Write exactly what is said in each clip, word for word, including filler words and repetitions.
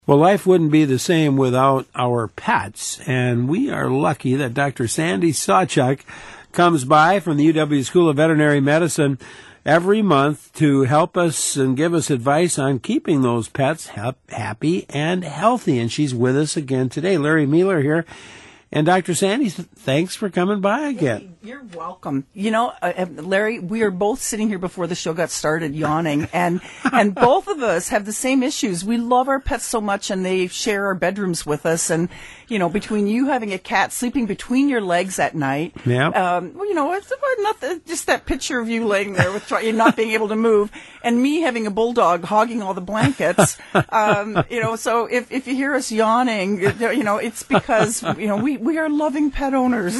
Well, life wouldn't be the same without our pets, and we are lucky that Doctor Sandy Sawchuk comes by from the U W School of Veterinary Medicine every month to help us and give us advice on keeping those pets happy and healthy. And she's with us again today. Larry Mueller here. And Doctor Sandy, thanks for coming by again. Hey, you're welcome. You know, uh, Larry, we are both sitting here before the show got started yawning, and and both of us have the same issues. We love our pets so much, and they share our bedrooms with us. And, you know, between you having a cat sleeping between your legs at night, yep. um, well, you know, it's not just that picture of you laying there with try, not being able to move, and me having a bulldog hogging all the blankets. um, you know, so if, if you hear us yawning, you know, it's because, you know, we We are loving pet owners.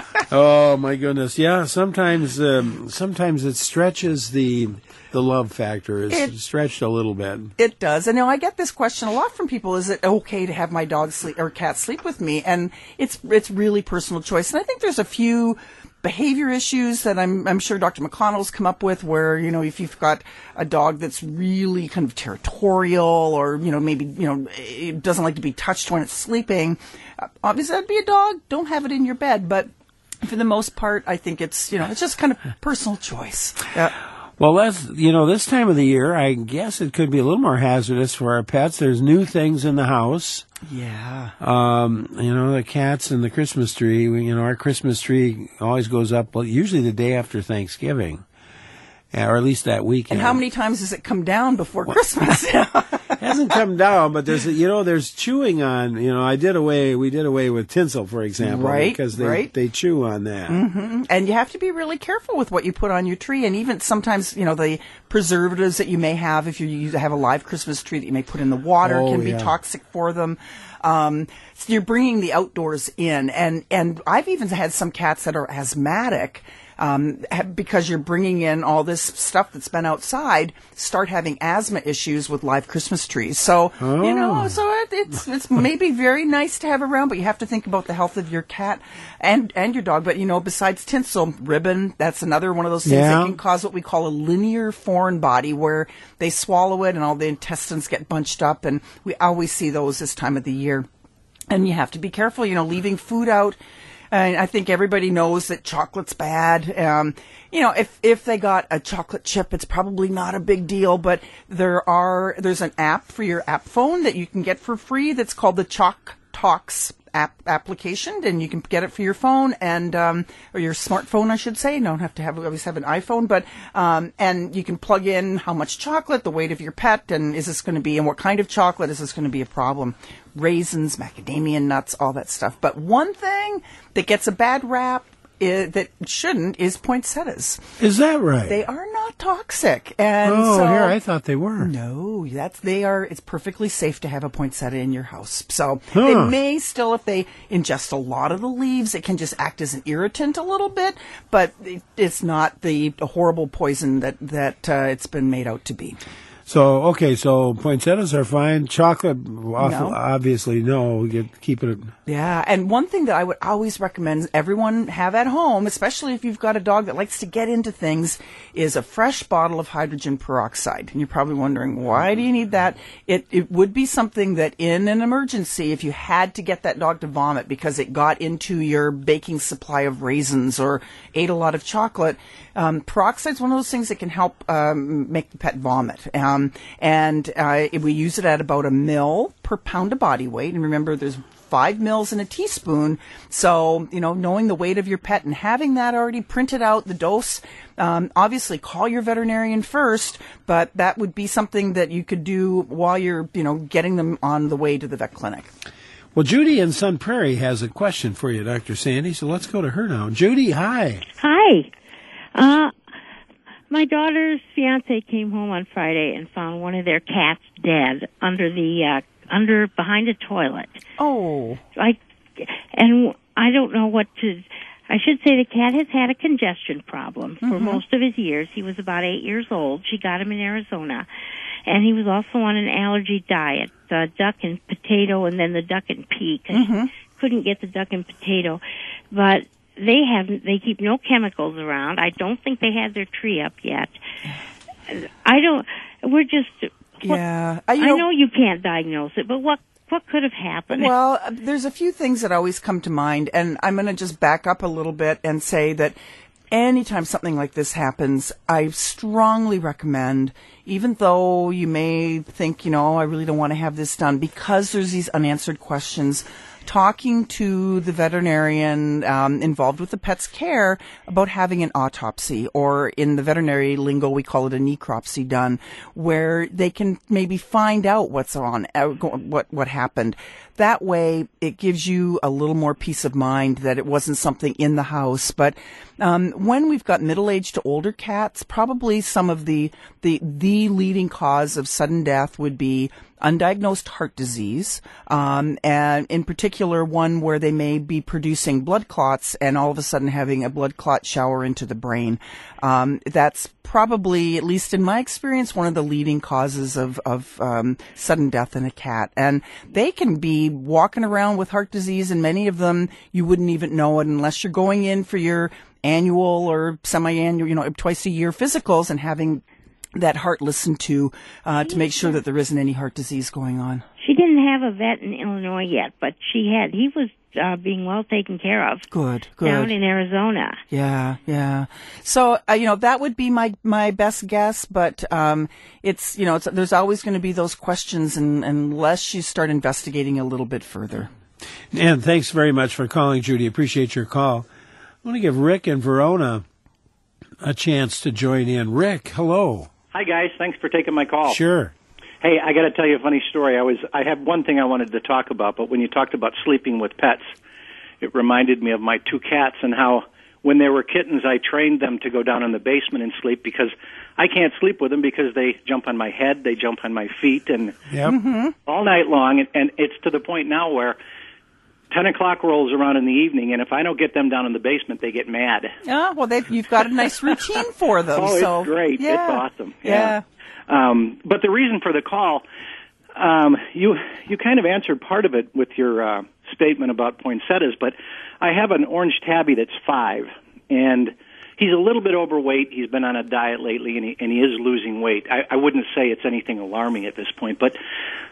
Oh my goodness! Yeah, sometimes um, sometimes it stretches the the love factor. It's it, stretched a little bit. It does. And now I get this question a lot from people: is it okay to have my dog sleep or cat sleep with me? And it's it's really personal choice. And I think there's a few behavior issues that I'm I'm sure Doctor McConnell's come up with, where, you know, if you've got a dog that's really kind of territorial, or, you know, maybe, you know, it doesn't like to be touched when it's sleeping, uh, obviously that'd be a dog. Don't have it in your bed. But for the most part, I think it's, you know, it's just kind of personal choice. Yeah. Well, that's, you know, this time of the year, I guess it could be a little more hazardous for our pets. There's new things in the house. Yeah. Um, you know, the cats and the Christmas tree. We, you know, our Christmas tree always goes up, well, usually the day after Thanksgiving, or at least that weekend. And how many times does it come down before well, Christmas? It hasn't come down, but there's, you know, there's chewing on, you know, I did away, we did away with tinsel, for example, right, because they, right. they chew on that. Mm-hmm. And you have to be really careful with what you put on your tree. And even sometimes, you know, the preservatives that you may have, if you use, have a live Christmas tree that you may put in the water, oh, can be yeah. toxic for them. Um, so you're bringing the outdoors in. And, and I've even had some cats that are asthmatic. Um, because you're bringing in all this stuff that's been outside, start having asthma issues with live Christmas trees. So, oh. you know, so it, it's it's maybe very nice to have around, but you have to think about the health of your cat and, and your dog. But, you know, besides tinsel, ribbon, that's another one of those things yeah. that can cause what we call a linear foreign body, where they swallow it and all the intestines get bunched up. And we always see those this time of the year. And you have to be careful, you know, leaving food out. And I think everybody knows that chocolate's bad. Um, you know, if, if they got a chocolate chip, it's probably not a big deal, but there are, there's an app for your app phone that you can get for free that's called the Choc Talks app application, and you can get it for your phone and, um, or your smartphone, I should say. You don't have to have, always have an iPhone, but, um, and you can plug in how much chocolate, the weight of your pet, and is this going to be, and what kind of chocolate, is this going to be a problem? Raisins, macadamia nuts, all that stuff. But one thing that gets a bad rap is, that shouldn't is poinsettias. Is that right? They are not toxic. And oh, so, here, I thought they were. No, that's, they are, it's perfectly safe to have a poinsettia in your house. So huh. they may still, if they ingest a lot of the leaves, it can just act as an irritant a little bit, but it, it's not the horrible poison that, that uh, it's been made out to be. So, okay, so poinsettias are fine. Chocolate, No. obviously, no. You keep it. Yeah, and one thing that I would always recommend everyone have at home, especially if you've got a dog that likes to get into things, is a fresh bottle of hydrogen peroxide. And you're probably wondering, why do you need that? It it would be something that in an emergency, if you had to get that dog to vomit because it got into your baking supply of raisins or ate a lot of chocolate, um, peroxide is one of those things that can help um, make the pet vomit. Um, and uh, we use it at about a mil per pound of body weight. And remember, there's five mils in a teaspoon. So, you know, knowing the weight of your pet and having that already printed out, the dose, um, obviously call your veterinarian first, but that would be something that you could do while you're, you know, getting them on the way to the vet clinic. Well, Judy in Sun Prairie has a question for you, Doctor Sandy. So let's go to her now. Judy, hi. Hi. Uh, my daughter's fiance came home on Friday and found one of their cats dead under the uh, under behind a toilet. Oh. I and I don't know what to. I should say the cat has had a congestion problem for Mm-hmm. most of his years. He was about eight years old. She got him in Arizona, and he was also on an allergy diet: uh, duck and potato, and then the duck and pea. 'Cause Mm-hmm. she couldn't get the duck and potato, but they have they keep no chemicals around. I don't think they had their tree up yet. I don't. We're just Yeah. What, Uh, you I know, know you can't diagnose it, but what what could have happened? Well, there's a few things that always come to mind, and I'm going to just back up a little bit and say that anytime something like this happens, I strongly recommend, even though you may think, you know, I really don't want to have this done, because there's these unanswered questions, talking to the veterinarian um, involved with the pet's care about having an autopsy, or in the veterinary lingo we call it a necropsy, done, where they can maybe find out what's on, uh, what what happened. That way, it gives you a little more peace of mind that it wasn't something in the house. But um, when we've got middle-aged to older cats, probably some of the the the leading cause of sudden death would be undiagnosed heart disease, um, and in particular one where they may be producing blood clots and all of a sudden having a blood clot shower into the brain. Um, that's probably, at least in my experience, one of the leading causes of, of um, sudden death in a cat. And they can be walking around with heart disease, and many of them you wouldn't even know it unless you're going in for your annual or semi-annual, you know, twice a year physicals and having that heart listened to uh, to make sure that there isn't any heart disease going on. She didn't have a vet in Illinois yet, but she had. He was uh, being well taken care of. Good, good. Down in Arizona. Yeah, yeah. So uh, you know, that would be my my best guess, but um, it's you know, it's, there's always going to be those questions, and, unless you start investigating a little bit further. And thanks very much for calling, Judy. Appreciate your call. I want to give Rick in Verona a chance to join in. Rick, hello. Hi, guys. Thanks for taking my call. Sure. Hey, I got to tell you a funny story. I was I have one thing I wanted to talk about, but when you talked about sleeping with pets, it reminded me of my two cats and how when they were kittens, I trained them to go down in the basement and sleep because I can't sleep with them because they jump on my head, they jump on my feet, and yep. mm-hmm. all night long. And, and it's to the point now where ten o'clock rolls around in the evening, and if I don't get them down in the basement, they get mad. Ah, well, they've, you've got a nice routine for them. Oh, so, it's great. Yeah. It's awesome. Yeah. yeah. Um, but the reason for the call, um, you you kind of answered part of it with your uh, statement about poinsettias, but I have an orange tabby that's five, and he's a little bit overweight. He's been on a diet lately, and he, and he is losing weight. I, I wouldn't say it's anything alarming at this point, but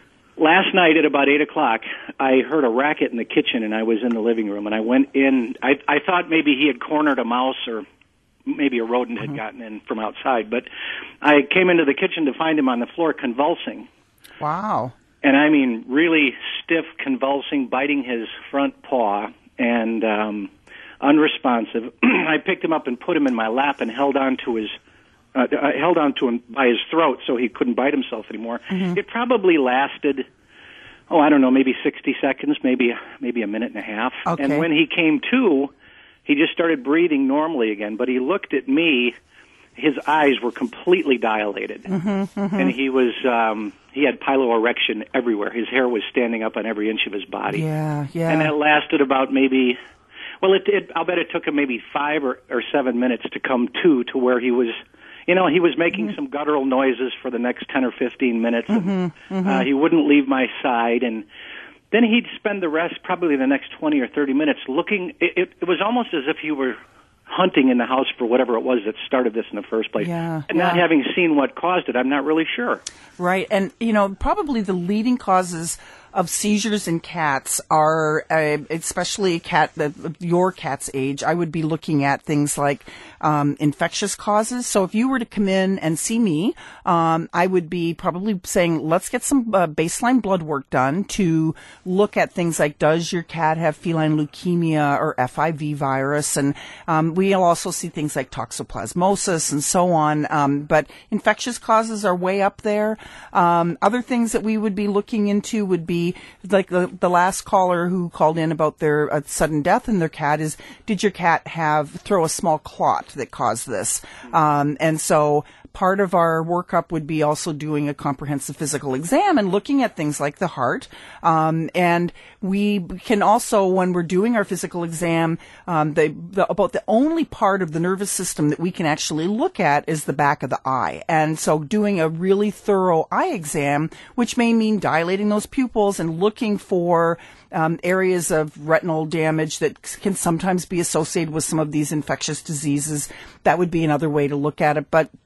last night at about eight o'clock, I heard a racket in the kitchen, and I was in the living room, and I went in. I, I thought maybe he had cornered a mouse or maybe a rodent had mm-hmm. gotten in from outside, but I came into the kitchen to find him on the floor convulsing. Wow. And I mean really stiff, convulsing, biting his front paw, and um, unresponsive. I picked him up and put him in my lap and held on to his Uh, I held on to him by his throat so he couldn't bite himself anymore. Mm-hmm. It probably lasted, oh, I don't know, maybe sixty seconds, maybe maybe a minute and a half. Okay. And when he came to, he just started breathing normally again. But he looked at me. His eyes were completely dilated, mm-hmm, mm-hmm. and he was um, he had piloerection everywhere. His hair was standing up on every inch of his body. Yeah, yeah. And that lasted about maybe. Well, it, it I'll bet it took him maybe five or, or seven minutes to come to to where he was. You know, he was making mm-hmm. some guttural noises for the next ten or fifteen minutes. And, mm-hmm, mm-hmm. Uh, he wouldn't leave my side, and then he'd spend the rest, probably the next twenty or thirty minutes, looking. It, it, it was almost as if he were hunting in the house for whatever it was that started this in the first place. Yeah, and yeah. not having seen what caused it, I'm not really sure. Right, and, you know, probably the leading causes of seizures in cats are, uh, especially a cat, the, your cat's age, I would be looking at things like um, infectious causes. So if you were to come in and see me, um, I would be probably saying, let's get some uh, baseline blood work done to look at things like, does your cat have feline leukemia or F I V virus? And um, we'll also see things like toxoplasmosis and so on. Um, but infectious causes are way up there. Um, other things that we would be looking into would be like the, the last caller who called in about their uh, sudden death in their cat is, did your cat have throw a small clot that caused this? Um, and so part of our workup would be also doing a comprehensive physical exam and looking at things like the heart. Um, and we can also, when we're doing our physical exam, um, the, the, about the only part of the nervous system that we can actually look at is the back of the eye. And so doing a really thorough eye exam, which may mean dilating those pupils and looking for Um, areas of retinal damage that can sometimes be associated with some of these infectious diseases. That would be another way to look at it. But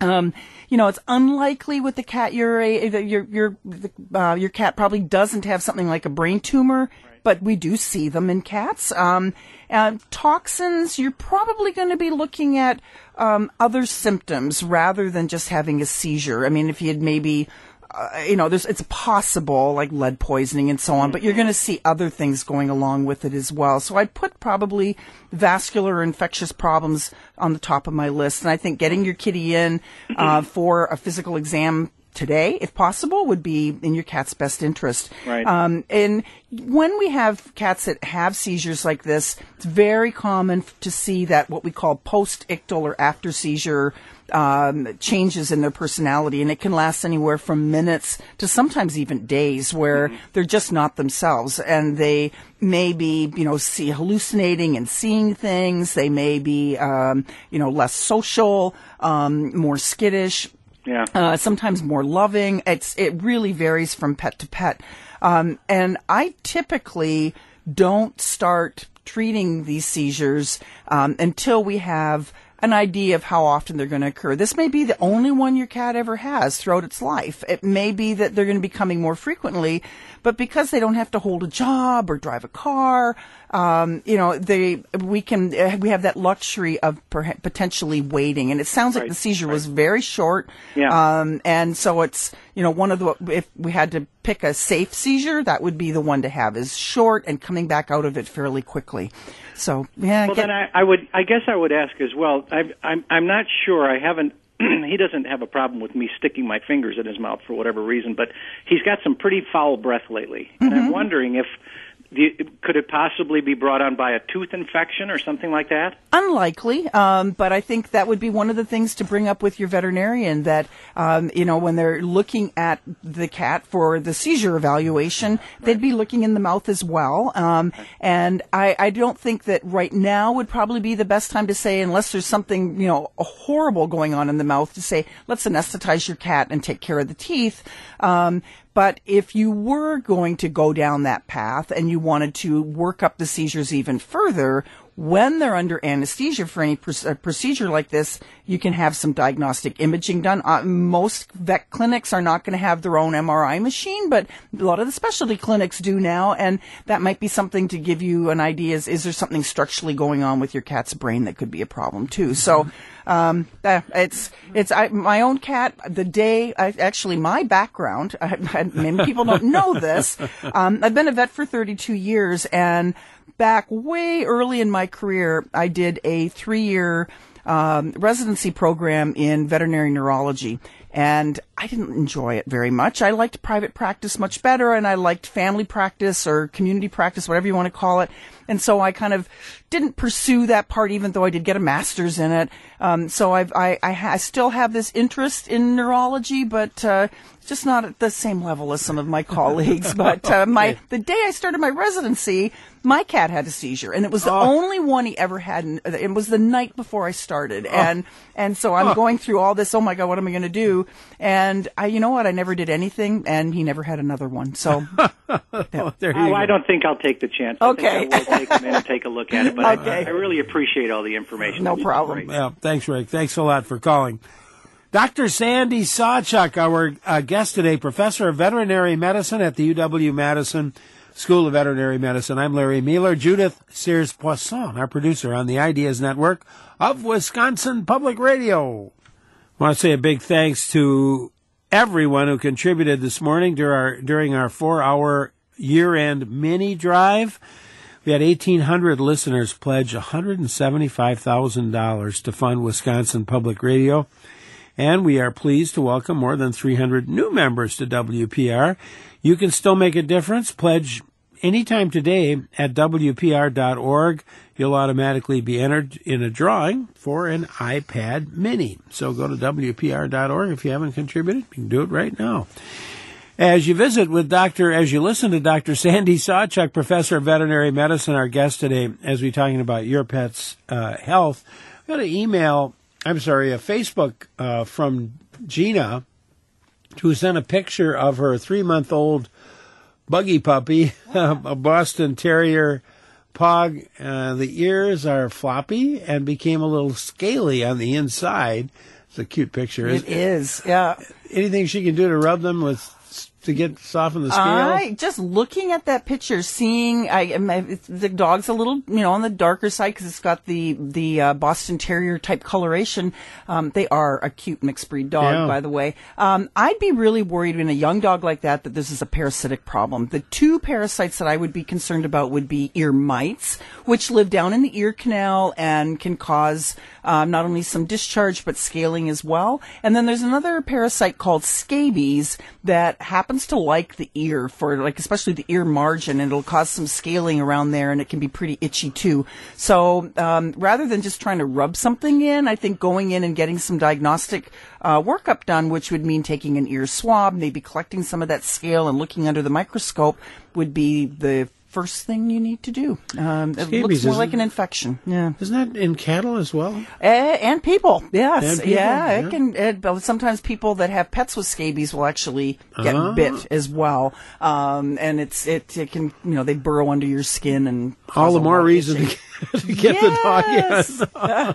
Um, you know, it's unlikely with the cat you're a, that your your uh, your cat probably doesn't have something like a brain tumor, right. But we do see them in cats. Um, and toxins, you're probably going to be looking at um, other symptoms rather than just having a seizure. I mean, if you had maybe Uh, you know, there's, it's possible, like lead poisoning and so on, but you're going to see other things going along with it as well. So I'd put probably vascular or infectious problems on the top of my list. And I think getting your kitty in uh, for a physical exam today, if possible, would be in your cat's best interest. Right. Um, and when we have cats that have seizures like this, it's very common to see that what we call post-ictal or after seizure um, changes in their personality, and it can last anywhere from minutes to sometimes even days, where mm-hmm. they're just not themselves, and they may be, you know, see hallucinating and seeing things. They may be, um, you know, less social, um, more skittish. Yeah. Uh, sometimes more loving. It's it really varies from pet to pet. Um, and I typically don't start treating these seizures um, until we have an idea of how often they're going to occur. This may be the only one your cat ever has throughout its life. It may be that they're going to be coming more frequently, but because they don't have to hold a job or drive a car, um, you know, they we can we have that luxury of per- potentially waiting. And it sounds like right. the seizure right. was very short, yeah. um, and so it's, you know, one of the, if we had to pick a safe seizure, that would be the one to have, is short and coming back out of it fairly quickly. So yeah. Well, get, then I, I would, I guess I would ask as well. I've, I'm, I'm not sure. I haven't. He doesn't have a problem with me sticking my fingers in his mouth for whatever reason, but he's got some pretty foul breath lately, and mm-hmm. I'm wondering if. The, could it possibly be brought on by a tooth infection or something like that? Unlikely, um, but I think that would be one of the things to bring up with your veterinarian, that, um, you know, when they're looking at the cat for the seizure evaluation, right. they'd be looking in the mouth as well. Um, and I, I don't think that right now would probably be the best time to say, unless there's something, you know, horrible going on in the mouth, to say, let's anesthetize your cat and take care of the teeth. Um, But if you were going to go down that path and you wanted to work up the seizures even further, when they're under anesthesia for any pr- uh, procedure like this, you can have some diagnostic imaging done. Uh, most vet clinics are not going to have their own M R I machine, but a lot of the specialty clinics do now, and that might be something to give you an idea. Is, is there something structurally going on with your cat's brain that could be a problem too? So um, uh, it's it's I, my own cat. The day, I, actually, my background, I, I, many people don't know this. Um, I've been a vet for thirty-two years, and back way early in my career, I did a three-year um, residency program in veterinary neurology, and I didn't enjoy it very much. I liked private practice much better, and I liked family practice or community practice, whatever you want to call it. And so I kind of didn't pursue that part, even though I did get a master's in it. Um, so I've, I, I, ha- I still have this interest in neurology, but uh, just not at the same level as some of my colleagues. But uh, my the day I started my residency, my cat had a seizure, and it was the oh. only one he ever had. In, it was the night before I started, oh. and and so I'm oh. going through all this. Oh my God, what am I going to do? And I, you know what? I never did anything, and he never had another one. So yeah. there you oh, go. I don't think I'll take the chance. Okay. I think I will take him in and take a look at it. But okay. I, I really appreciate all the information. No problem. Yeah, thanks, Rick. Thanks a lot for calling. Doctor Sandy Sawchuk, our uh, guest today, professor of veterinary medicine at the U W-Madison School of Veterinary Medicine. I'm Larry Mueller. Judith Sears-Poisson, our producer on the Ideas Network of Wisconsin Public Radio. I want to say a big thanks to everyone who contributed this morning during our, during our four-hour year-end mini drive. We had eighteen hundred listeners pledge one hundred seventy-five thousand dollars to fund Wisconsin Public Radio. And we are pleased to welcome more than three hundred new members to W P R. You can still make a difference. Pledge anytime today at W P R dot org. You'll automatically be entered in a drawing for an iPad mini. So go to W P R dot org if you haven't contributed. You can do it right now. As you visit with Doctor, as you listen to Doctor Sandy Sawchuk, professor of veterinary medicine, our guest today, as we're talking about your pet's uh, health, I got an email, I'm sorry, a Facebook uh, from Gina, who sent a picture of her three-month-old buggy puppy, a Boston Terrier pug. Uh, the ears are floppy and became a little scaly on the inside. It's a cute picture. It is, yeah. Anything she can do to rub them with to get soften the scale? I just looking at that picture, seeing I it's, the dog's a little, you know, on the darker side because it's got the the uh, Boston Terrier type coloration. Um, they are a cute mixed breed dog, Yeah. by the way. Um, I'd be really worried in a young dog like that that this is a parasitic problem. The two parasites that I would be concerned about would be ear mites, which live down in the ear canal and can cause um, not only some discharge but scaling as well. And then there's another parasite called scabies that happens to like the ear for like especially the ear margin, and it'll cause some scaling around there, and it can be pretty itchy too. So um, rather than just trying to rub something in, I think going in and getting some diagnostic uh, workup done, which would mean taking an ear swab, maybe collecting some of that scale and looking under the microscope, would be the first thing you need to do. Um, it Scabies, looks more isn't like an it? infection. Yeah. Isn't that in cattle as well? Uh, and people, yes, And people, yeah, yeah. it can. It, but sometimes people that have pets with scabies will actually get Ah. bit as well, um, and it's it, it can you know they burrow under your skin and All cause the a more lot of reason to itching. get, to get the dog Yes. in.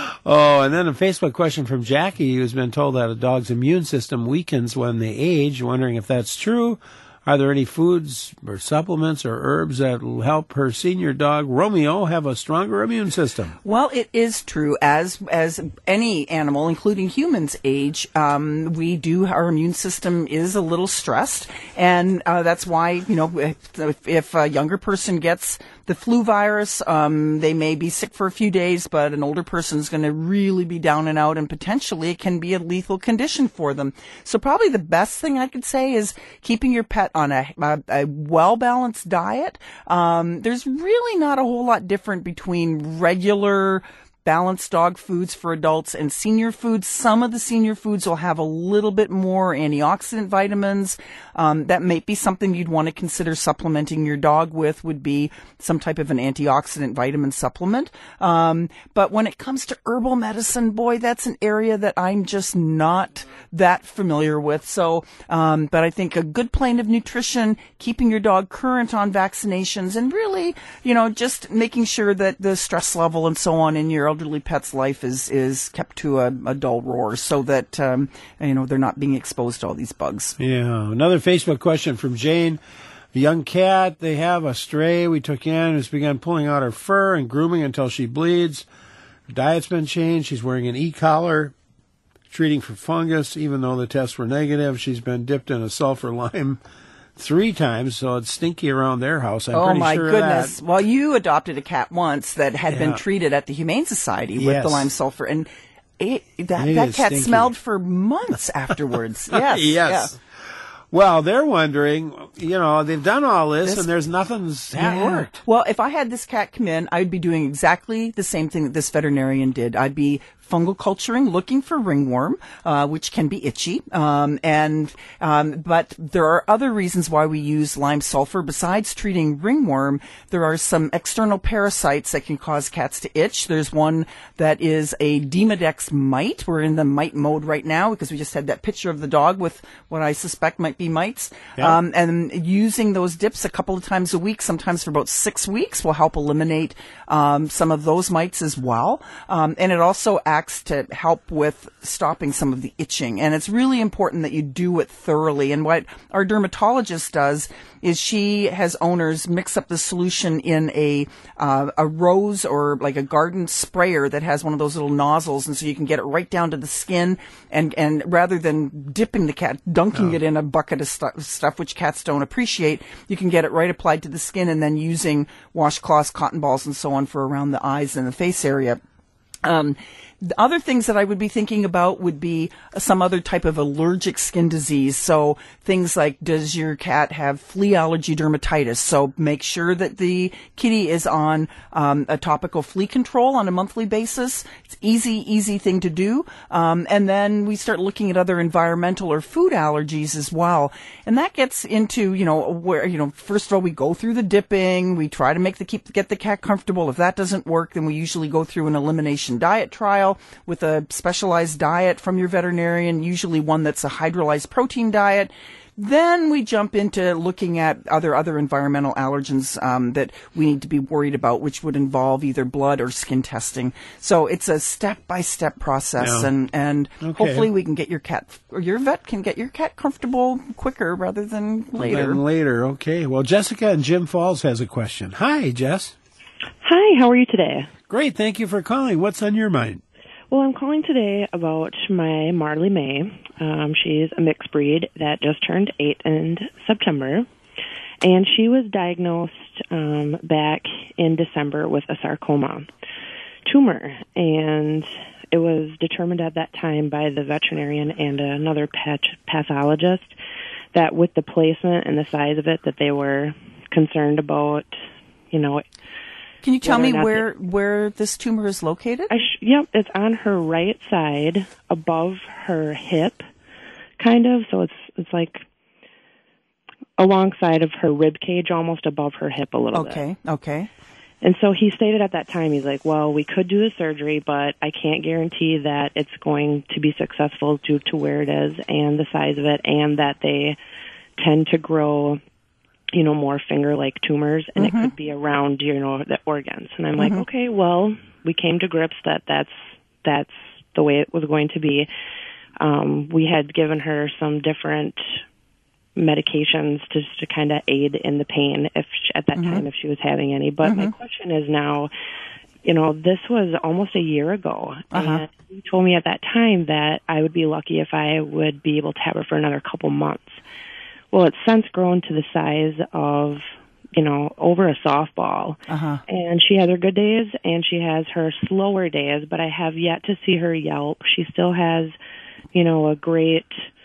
Oh, and then a Facebook question from Jackie, who's been told that a dog's immune system weakens when they age, wondering if that's true. Are there any foods or supplements or herbs that will help her senior dog, Romeo, have a stronger immune system? Well, it is true. As as any animal, including humans, age, um, we do our immune system is a little stressed, and uh, that's why you know if, if a younger person gets the flu virus, um, they may be sick for a few days, but an older person is going to really be down and out, and potentially it can be a lethal condition for them. So probably the best thing I could say is keeping your pet on a, a, a well-balanced diet. Um, there's really not a whole lot different between regular balanced dog foods for adults and senior foods. Some of the senior foods will have a little bit more antioxidant vitamins. Um, that may be something you'd want to consider supplementing your dog with, would be some type of an antioxidant vitamin supplement. Um, but when it comes to herbal medicine, boy, that's an area that I'm just not that familiar with. So, um, but I think a good plane of nutrition, keeping your dog current on vaccinations, and really, you know, just making sure that the stress level and so on in your elderly pet's life is is kept to a, a dull roar, so that um, you know they're not being exposed to all these bugs. Yeah. Another Facebook question from Jane. A young cat they have, a stray we took in, who's begun pulling out her fur and grooming until she bleeds. Her diet's been changed. She's wearing an e-collar, treating for fungus, even though the tests were negative. She's been dipped in a sulfur lime three times, so it's stinky around their house. I'm oh pretty my sure goodness! of that. Well, you adopted a cat once that had Yeah. been treated at the Humane Society with Yes. the lime sulfur, and it, that It that is cat stinky. smelled for months afterwards. Yes, Yes. yeah. Well, they're wondering, you know, they've done all this, This- and there's nothing's that Yeah. worked. Well, if I had this cat come in, I would be doing exactly the same thing that this veterinarian did. I'd be fungal culturing, looking for ringworm, uh, which can be itchy. Um, and um, but there are other reasons why we use lime sulfur. Besides treating ringworm, there are some external parasites that can cause cats to itch. There's one that is a Demodex mite. We're in the mite mode right now because we just had that picture of the dog with what I suspect might be mites. Yeah. Um, and using those dips a couple of times a week, sometimes for about six weeks, will help eliminate um, some of those mites as well. Um, and it also acts to help with stopping some of the itching. And it's really important that you do it thoroughly. And what our dermatologist does is she has owners mix up the solution in a uh, a rose or like a garden sprayer that has one of those little nozzles, and so you can get it right down to the skin. And and rather than dipping the cat, dunking it in a bucket of stu- stuff, which cats don't appreciate, you can get it right applied to the skin, and then using washcloths, cotton balls, and so on for around the eyes and the face area. Um, the other things that I would be thinking about would be some other type of allergic skin disease. So things like, does your cat have flea allergy dermatitis? So make sure that the kitty is on um, a topical flea control on a monthly basis. It's easy, easy thing to do. Um, and then we start looking at other environmental or food allergies as well. And that gets into, you know, where, you know, first of all, we go through the dipping. We try to make the keep get the cat comfortable. If that doesn't work, then we usually go through an elimination diet trial with a specialized diet from your veterinarian, usually one that's a hydrolyzed protein diet. then we jump into looking at other other environmental allergens um, that we need to be worried about, which would involve either blood or skin testing. So it's a step-by-step process, Yeah. and, and Okay. hopefully we can get your cat, or your vet can get your cat comfortable quicker rather than later. Then later, okay. Well, Jessica in Jim Falls has a question. Hi, Jess. Hi, how are you today? Great, thank you for calling. What's on your mind? Well, I'm calling today about my Marley May. Um, she's a mixed breed that just turned eight in September, and she was diagnosed um, back in December with a sarcoma tumor, and it was determined at that time by the veterinarian and another path- pathologist that with the placement and the size of it that they were concerned about, you know. Can you tell whether me or not where where this tumor is located? I sh- yep, it's on her right side, above her hip, kind of. So it's it's like alongside of her rib cage, almost above her hip a little bit. Okay, okay. And so he stated at that time, he's like, well, we could do the surgery, but I can't guarantee that it's going to be successful due to where it is and the size of it, and that they tend to grow, you know, more finger-like tumors, and Mm-hmm. it could be around, you know, the organs. And I'm Mm-hmm. like, okay, well, we came to grips that that's that's the way it was going to be. Um, we had given her some different medications to to kind of aid in the pain if she, at that Mm-hmm. time if she was having any. But Mm-hmm. my question is now, you know, this was almost a year ago, Uh-huh. and he told me at that time that I would be lucky if I would be able to have her for another couple months. Well, it's since grown to the size of, you know, over a softball. Uh-huh. And she has her good days and she has her slower days, but I have yet to see her yelp. She still has, you know, a great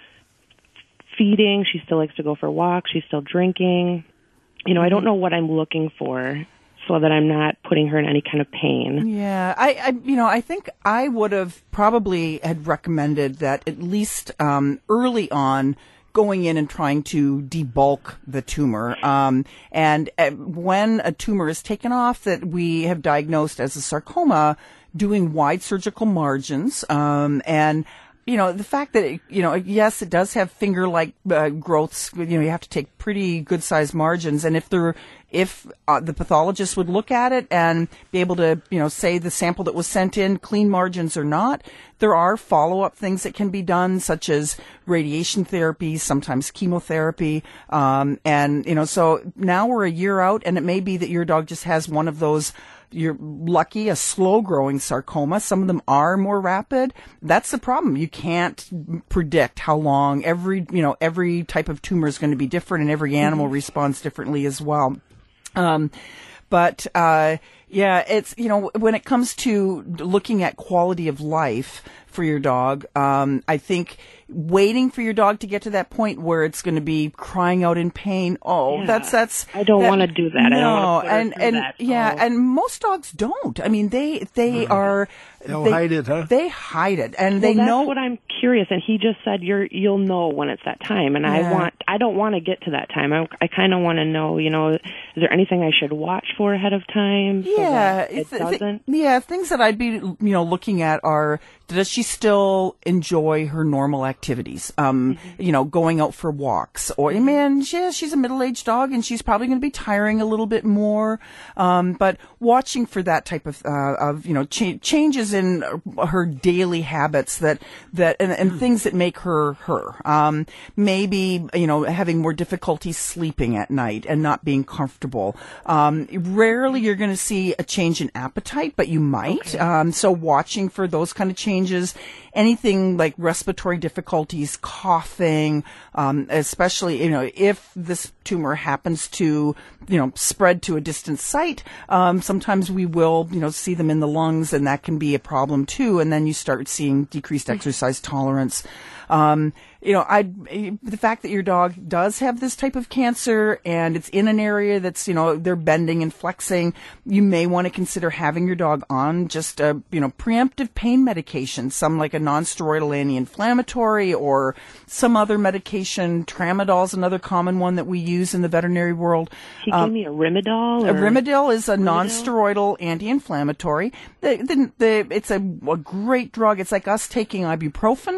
feeding. She still likes to go for walks. She's still drinking. You know, I don't know what I'm looking for so that I'm not putting her in any kind of pain. Yeah, I, I, you know, I think I would have probably had recommended that at least um, early on, going in and trying to debulk the tumor. Um, and uh, when a tumor is taken off that we have diagnosed as a sarcoma, doing wide surgical margins, um, and you know, the fact that, it, you know, yes, it does have finger-like uh, growths, you know, you have to take pretty good-sized margins. And if there, if uh, the pathologist would look at it and be able to, you know, say the sample that was sent in, clean margins or not, there are follow-up things that can be done, such as radiation therapy, sometimes chemotherapy. Um, and, you know, so now we're a year out, and it may be that your dog just has one of those, you're lucky, a slow-growing sarcoma. Some of them are more rapid. That's the problem. You can't predict how long every, you know, every type of tumor is going to be different, and every animal mm-hmm. responds differently as well. Um, but, uh, yeah, it's, you know, when it comes to looking at quality of life for your dog, um, I think waiting for your dog to get to that point where it's going to be crying out in pain. Oh, yeah. that's, that's, I don't that, want to do that. No, I don't want to put her and, through and, that, yeah, so. and most dogs don't. I mean, they, they mm-hmm. are, They'll they, hide it, huh? They hide it, and well, they that's know. what I'm curious. And he just said, "You're, you'll know when it's that time." And yeah. I want, I don't want to get to that time. I, I kind of want to know, you know, is there anything I should watch for ahead of time? So Yeah, that it th- doesn't. Th- yeah, things that I'd be, you know, looking at are, does she still enjoy her normal activities? Um, mm-hmm. you know, going out for walks, or Mm-hmm. man, yeah, she's a middle-aged dog, and she's probably going to be tiring a little bit more. Um, but watching for that type of, uh, of you know, cha- changes in her daily habits that that and, and things that make her her. Um, maybe you know, having more difficulty sleeping at night and not being comfortable. Um, rarely you're going to see a change in appetite, but you might. Okay. Um, so watching for those kind of changes. Anything like respiratory difficulties, coughing, um, especially, you know, if this tumor happens to, you know, spread to a distant site, um, sometimes we will, you know, see them in the lungs, and that can be a problem too. And then you start seeing decreased exercise tolerance. Um, you know, I, the fact that your dog does have this type of cancer and it's in an area that's, you know, they're bending and flexing, you may want to consider having your dog on just a, you know, preemptive pain medication, some like a non-steroidal anti-inflammatory or some other medication. Tramadol is another common one that we use in the veterinary world. He um, gave me a Rimadyl. A Rimadyl is a Rimadyl? non-steroidal anti-inflammatory. The, the, the, it's a, a great drug. It's like us taking ibuprofen.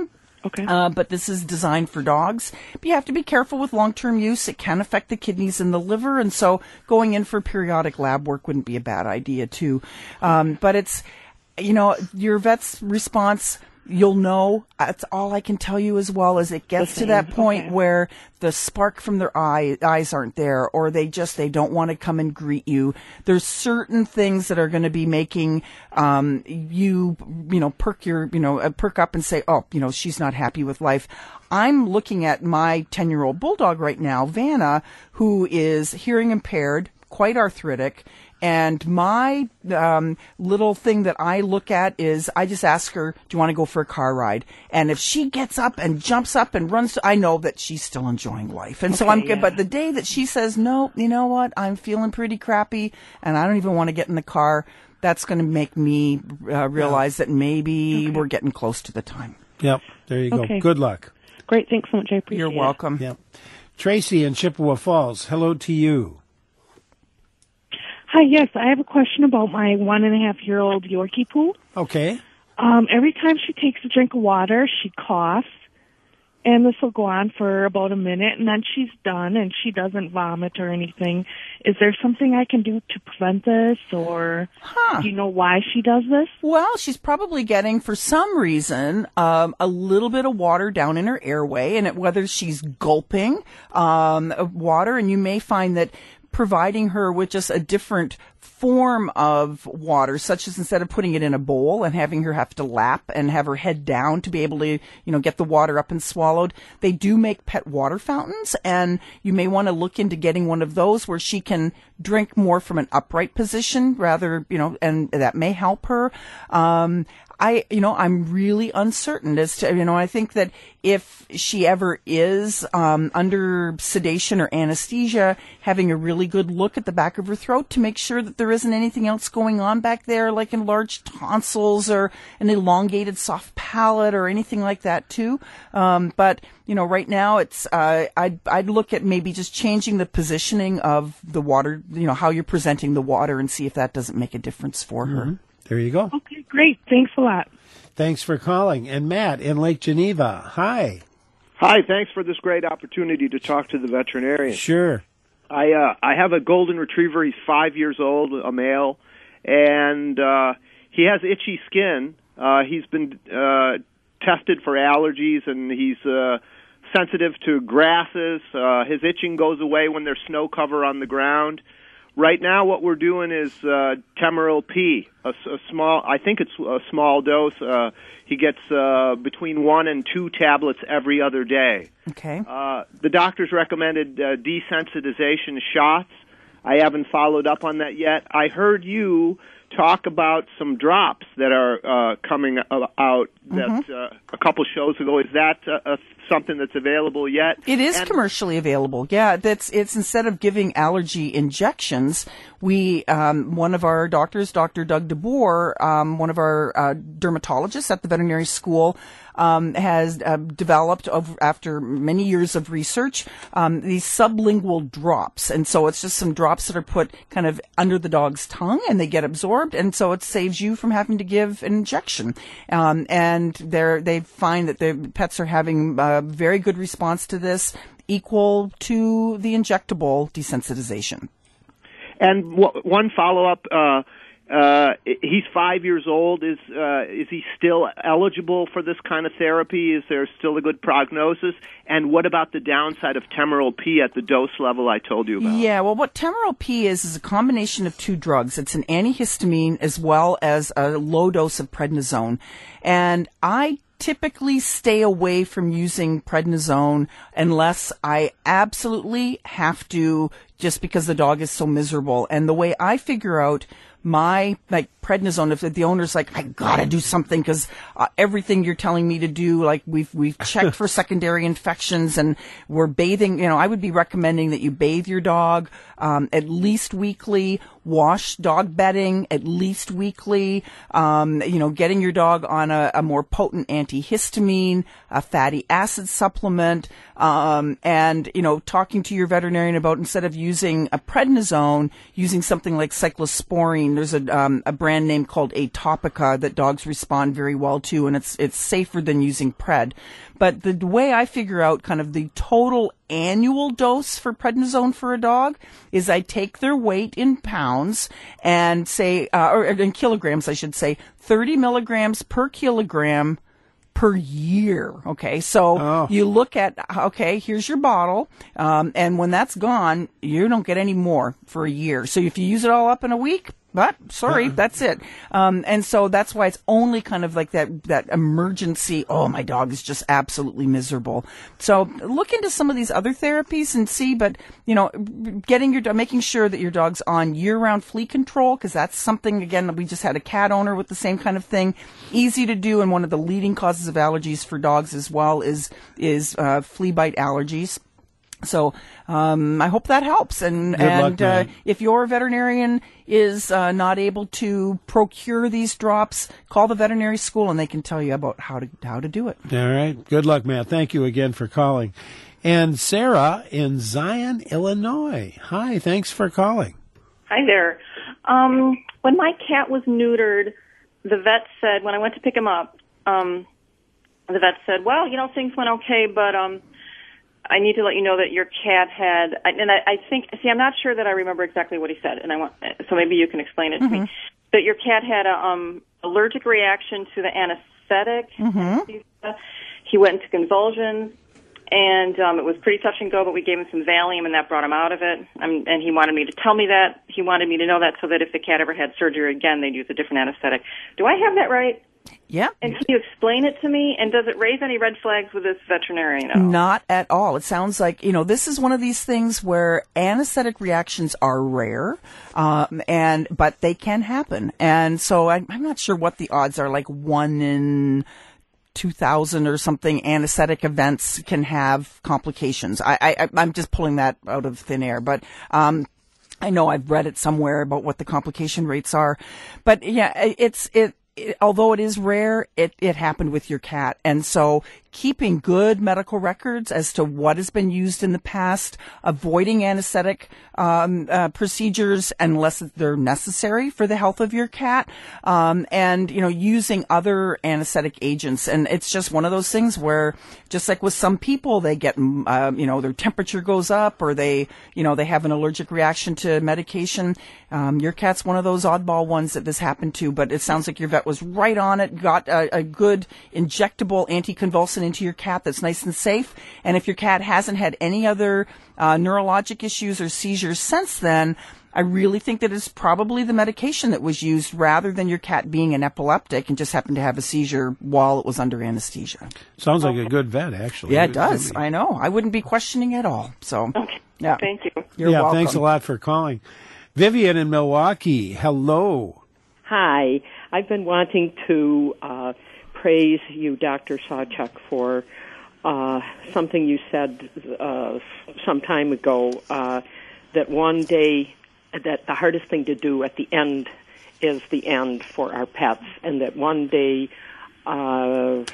Okay. Uh, but this is designed for dogs. But you have to be careful with long-term use. It can affect the kidneys and the liver, and so going in for periodic lab work wouldn't be a bad idea, too. Um, but it's, you know, your vet's response, you'll know. That's all I can tell you as well, as it gets to that point okay. where the spark from their eye, eyes aren't there, or they just, they don't want to come and greet you. There's certain things that are going to be making, um, you, you know, perk your, you know, uh, perk up and say, oh, you know, she's not happy with life. I'm looking at my ten-year-old bulldog right now, Vanna, who is hearing impaired, quite arthritic. And my um, little thing that I look at is I just ask her, do you want to go for a car ride? And if she gets up and jumps up and runs, to, I know that she's still enjoying life. And so Okay, I'm yeah. good. But the day that she says, no, you know what, I'm feeling pretty crappy and I don't even want to get in the car, that's going to make me uh, realize that maybe Okay. we're getting close to the time. Yep. There you go. Okay. Good luck. Great. Thanks so much. I appreciate You're it. welcome. Yep. Tracy in Chippewa Falls, hello to you. Hi, yes, I have a question about my one and a half year old Yorkie Poo. Okay. Um, every time she takes a drink of water, she coughs, and this will go on for about a minute, and then she's done, and she doesn't vomit or anything. Is there something I can do to prevent this, or Huh. do you know why she does this? Well, she's probably getting, for some reason, um, a little bit of water down in her airway, and it, whether she's gulping um, water, and you may find that providing her with just a different form of water, such as instead of putting it in a bowl and having her have to lap and have her head down to be able to, you know, get the water up and swallowed, they do make pet water fountains, and you may want to look into getting one of those where she can drink more from an upright position rather, you know, and that may help her. Um, I, you know, I'm really uncertain as to, you know, I think that if she ever is um, under sedation or anesthesia, having a really good look at the back of her throat to make sure that there isn't anything else going on back there, like enlarged tonsils or an elongated soft palate or anything like that too. Um, but, you know, right now it's, uh, I'd, I'd look at maybe just changing the positioning of the water, you know, how you're presenting the water, and see if that doesn't make a difference for her. Mm-hmm. There you go. Okay, great. Thanks a lot. Thanks for calling. And Matt in Lake Geneva, hi. Hi, thanks for this great opportunity to talk to the veterinarian. Sure. I uh, I have a golden retriever. He's five years old, a male, and uh, he has itchy skin. Uh, he's been uh, tested for allergies, and he's uh, sensitive to grasses. Uh, his itching goes away when there's snow cover on the ground. Right now, what we're doing is uh, Temaril P, a, a small. I think it's a small dose. Uh, he gets uh, between one and two tablets every other day. Okay. Uh, the doctors recommended uh, desensitization shots. I haven't followed up on that yet. I heard you talk about some drops that are uh, coming out that Mm-hmm. uh, a couple shows ago. Is that uh, uh, something that's available yet? It is And- commercially available. Yeah, that's it's instead of giving allergy injections, we um, one of our doctors, Doctor Doug DeBoer, um, one of our uh, dermatologists at the veterinary school, um, has uh, developed over, after many years of research um, these sublingual drops, and so it's just some drops that are put kind of under the dog's tongue, and they get absorbed, and so it saves you from having to give an injection. Um, and they're, they find that the pets are having a very good response to this, equal to the injectable desensitization. And w- one follow-up, uh, uh, he's five years old. Is uh, is he still eligible for this kind of therapy? Is there still a good prognosis? And what about the downside of Temaril P at the dose level I told you about? Yeah, well, what Temaril P is is a combination of two drugs. It's an antihistamine as well as a low dose of prednisone. And I typically stay away from using prednisone unless I absolutely have to, just because the dog is so miserable. And the way I figure out my, like, prednisone, if the owner's like, I gotta do something because uh, everything you're telling me to do, like, we've we've checked for secondary infections and we're bathing, you know, I would be recommending that you bathe your dog um, at least weekly, wash dog bedding at least weekly, um, you know, getting your dog on a, a more potent antihistamine, a fatty acid supplement, um, and, you know, talking to your veterinarian about, instead of using a prednisone, using something like cyclosporine and there's a um, a brand name called Atopica that dogs respond very well to, and it's it's safer than using Pred. But the way I figure out kind of the total annual dose for prednisone for a dog is I take their weight in pounds and say, uh, or in kilograms, I should say, thirty milligrams per kilogram per year. Okay, so Oh. you look at, okay, here's your bottle, um, and when that's gone, you don't get any more for a year. So if you use it all up in a week, but sorry, that's it. Um, and so that's why it's only kind of like that, that emergency, oh, my dog is just absolutely miserable. So look into some of these other therapies and see, but, you know, getting your, making sure that your dog's on year-round flea control, because that's something, again, we just had a cat owner with the same kind of thing. Easy to do, and one of the leading causes of allergies for dogs as well is, is, uh, flea bite allergies. So um, I hope that helps. And, Good luck, and uh, man. if your veterinarian is uh, not able to procure these drops, call the veterinary school and they can tell you about how to how to do it. All right. Good luck, Matt. Thank you again for calling. And Sarah in Zion, Illinois. Hi. Thanks for calling. Hi there. Um, when my cat was neutered, the vet said, when I went to pick him up, um, the vet said, well, you know, things went okay, but um, I need to let you know that your cat had, and I, I think, see, I'm not sure that I remember exactly what he said, and I want, so maybe you can explain it to Mm-hmm. me. That your cat had a um, allergic reaction to the anesthetic. Mm-hmm. He went into convulsions, and um, it was pretty touch and go, but we gave him some Valium, and that brought him out of it. Um, and he wanted me to tell me that. He wanted me to know that so that if the cat ever had surgery again, they'd use a different anesthetic. Do I have that right? Yeah. And can you explain it to me? And does it raise any red flags with this veterinarian at all? Not at all. It sounds like, you know, this is one of these things where anesthetic reactions are rare, um, and but they can happen. And so I, I'm not sure what the odds are, like one in two thousand or something anesthetic events can have complications. I, I, I'm just pulling that out of thin air, but um, I know I've read it somewhere about what the complication rates are. But yeah, it's it. It, although it is rare, it, it happened with your cat. And so keeping good medical records as to what has been used in the past, avoiding anesthetic um, uh, procedures unless they're necessary for the health of your cat, um, and, you know, using other anesthetic agents. And it's just one of those things where, just like with some people, they get, um, you know, their temperature goes up or they, you know, they have an allergic reaction to medication. Um, your cat's one of those oddball ones that this happened to, but it sounds like your vet was right on it, got a, a good injectable anticonvulsant into your cat that's nice and safe. And if your cat hasn't had any other uh, neurologic issues or seizures since then, I really think that it's probably the medication that was used rather than your cat being an epileptic and just happened to have a seizure while it was under anesthesia. Sounds like a good vet, actually. Yeah, it does. I know. I wouldn't be questioning at all. So, Okay. yeah. Thank you. You're yeah, welcome. thanks a lot for calling. Vivian in Milwaukee, hello. Hi. I've been wanting to uh, praise you, Doctor Sawchuk, for uh, something you said uh, some time ago, uh, that one day, that the hardest thing to do at the end is the end for our pets, and that one day, uh,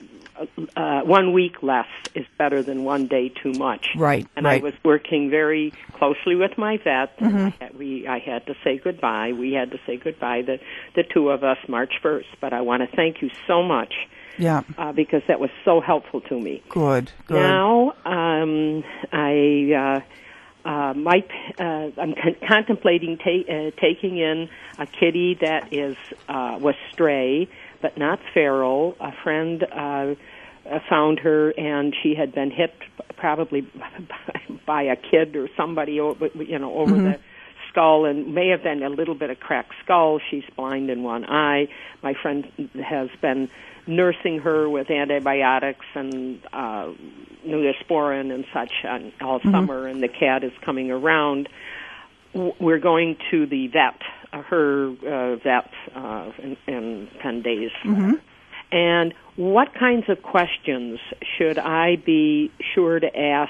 uh, one week less is better than one day too much. Right, And right. I was working very closely with my vet. And Mm-hmm. I had, we, I had to say goodbye. We had to say goodbye, the, the two of us, March first. But I want to thank you so much Yeah. uh, because that was so helpful to me. Good. Good. Now, um, I uh, uh, might. Uh, I'm con- contemplating ta- uh, taking in a kitty that is uh, was stray, but not feral. A friend uh, found her, and she had been hit probably by a kid or somebody, over, you know, over Mm-hmm. the skull, and may have been a little bit of cracked skull. She's blind in one eye. My friend has been nursing her with antibiotics and uh, Neosporin and such on, all Mm-hmm. summer, and the cat is coming around. W- We're going to the vet, uh, her uh, vet, uh, in, in ten days. Mm-hmm. And what kinds of questions should I be sure to ask?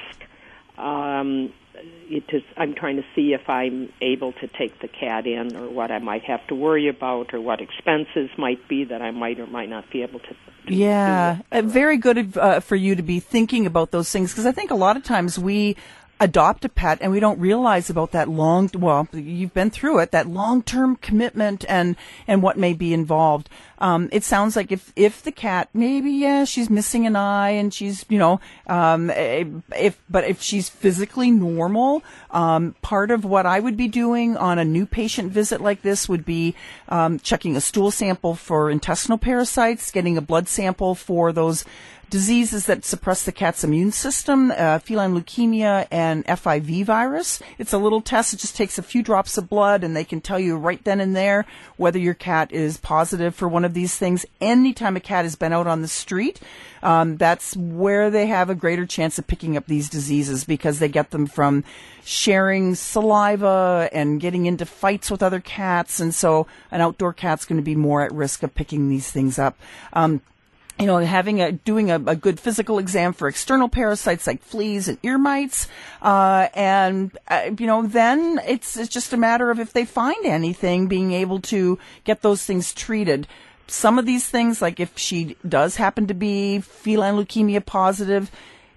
Um, it is, I'm trying to see if I'm able to take the cat in, or what I might have to worry about, or what expenses might be that I might or might not be able to. to Yeah, do. uh, very good uh, for you to be thinking about those things, because I think a lot of times we adopt a pet and we don't realize about that long, well, you've been through it, that long-term commitment and, and what may be involved. Um, it sounds like if, if the cat, maybe, yeah, she's missing an eye and she's, you know, um, if, but if she's physically normal, um, part of what I would be doing on a new patient visit like this would be, um, checking a stool sample for intestinal parasites, getting a blood sample for those diseases that suppress the cat's immune system, uh, feline leukemia and F I V virus. It's a little test. It just takes a few drops of blood and they can tell you right then and there whether your cat is positive for one of these things. Anytime a cat has been out on the street, um, that's where they have a greater chance of picking up these diseases because they get them from sharing saliva and getting into fights with other cats. And so an outdoor cat's going to be more at risk of picking these things up. Um, You know, having a, doing a, a good physical exam for external parasites like fleas and ear mites. Uh, and, uh, you know, then it's, it's just a matter of if they find anything, being able to get those things treated. Some of these things, like if she does happen to be feline leukemia positive,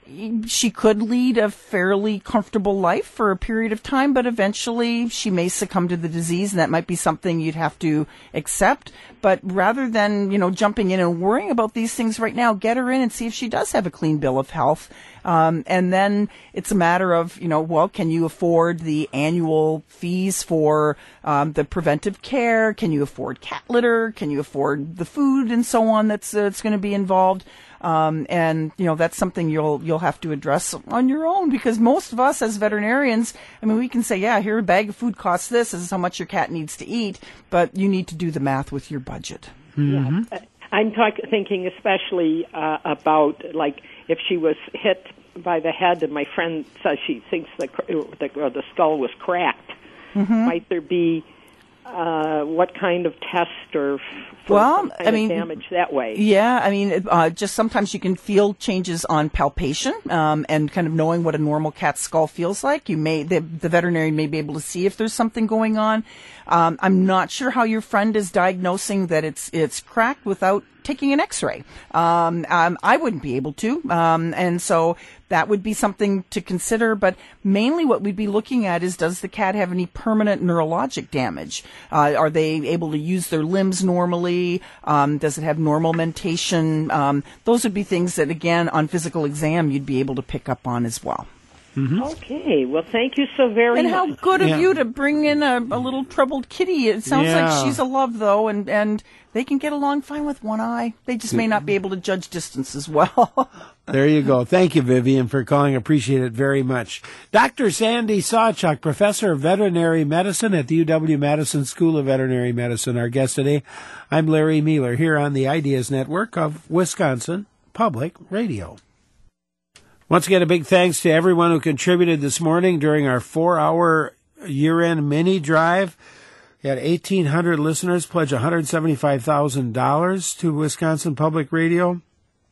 she could lead a fairly comfortable life for a period of time, but eventually she may succumb to the disease, and that might be something you'd have to accept. But rather than, you know, jumping in and worrying about these things right now, get her in and see if she does have a clean bill of health. Um, and then it's a matter of, you know, well, can you afford the annual fees for um, the preventive care? Can you afford cat litter? Can you afford the food and so on that's uh, that's going to be involved? Um, and, you know, that's something you'll, you'll have to address on your own because most of us as veterinarians, I mean, we can say, yeah, here a bag of food costs this. This is how much your cat needs to eat, but you need to do the math with your budget. Mm-hmm. Yeah. I'm talk- thinking especially uh, about, like, if she was hit by the head and my friend says she thinks the, the, or the skull was cracked, mm-hmm. might there be Uh, what kind of test or for well, some kind I mean, of damage that way? Yeah, I mean, uh, just sometimes you can feel changes on palpation um, and kind of knowing what a normal cat's skull feels like. You may the, the veterinarian may be able to see if there's something going on. Um, I'm not sure how your friend is diagnosing that it's it's cracked without taking an X-ray. Um, um, I wouldn't be able to, um, and so that would be something to consider. But mainly, what we'd be looking at is: does the cat have any permanent neurologic damage? Uh, are they able to use their limbs normally? Um, does it have normal mentation? Um, those would be things that, again, on physical exam, you'd be able to pick up on as well. Mm-hmm. Okay, well, thank you so very and much. And how good of yeah. you to bring in a, a little troubled kitty. It sounds yeah. like she's a love, though, and, and they can get along fine with one eye. They just may not be able to judge distance as well. There you go. Thank you, Vivian, for calling. Appreciate it very much. Doctor Sandy Sawchuk, Professor of Veterinary Medicine at the U W-Madison School of Veterinary Medicine, our guest today. I'm Larry Mueller here on the Ideas Network of Wisconsin Public Radio. Once again, a big thanks to everyone who contributed this morning during our four-hour year-end mini drive. We had eighteen hundred listeners pledge one hundred seventy-five thousand dollars to Wisconsin Public Radio,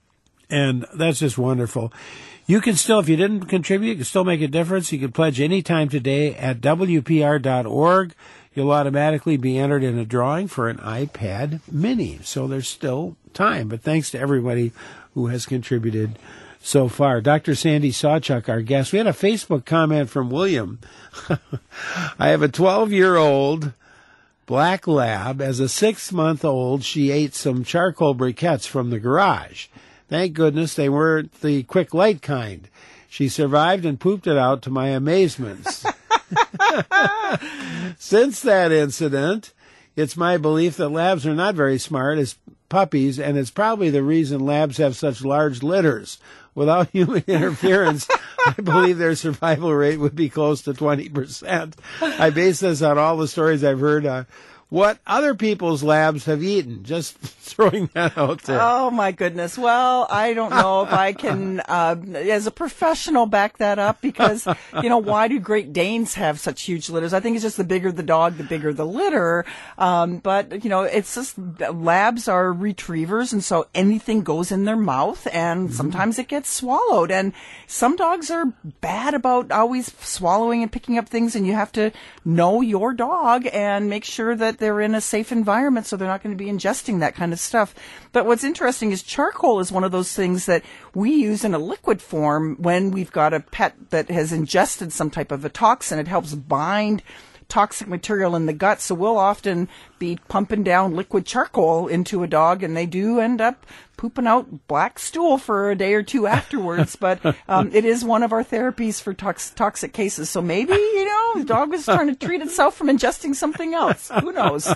and that's just wonderful. You can still, if you didn't contribute, you can still make a difference. You can pledge anytime today at W P R dot org. You'll automatically be entered in a drawing for an iPad mini, so there's still time. But thanks to everybody who has contributed so far. Doctor Sandy Sawchuk, our guest. We had a Facebook comment from William. I have a twelve-year-old black lab. As a six-month-old, she ate some charcoal briquettes from the garage. Thank goodness they weren't the quick light kind. She survived and pooped it out to my amazement. Since that incident, it's my belief that labs are not very smart as puppies, and it's probably the reason labs have such large litters. Without human interference, I believe their survival rate would be close to twenty percent. I base this on all the stories I've heard uh, what other people's labs have eaten. Just throwing that out there. Oh, my goodness. Well, I don't know if I can, uh, as a professional, back that up because, you know, why do Great Danes have such huge litters? I think it's just the bigger the dog, the bigger the litter. Um, but, you know, it's just labs are retrievers, and so anything goes in their mouth, and mm-hmm. sometimes it gets swallowed. And some dogs are bad about always swallowing and picking up things, and you have to know your dog and make sure that that they're in a safe environment, so they're not going to be ingesting that kind of stuff. But what's interesting is charcoal is one of those things that we use in a liquid form when we've got a pet that has ingested some type of a toxin. It helps bind toxic material in the gut, so we'll often be pumping down liquid charcoal into a dog, and they do end up pooping out black stool for a day or two afterwards. But um, it is one of our therapies for tox- toxic cases. So maybe, you know, the dog was trying to treat itself from ingesting something else. Who knows?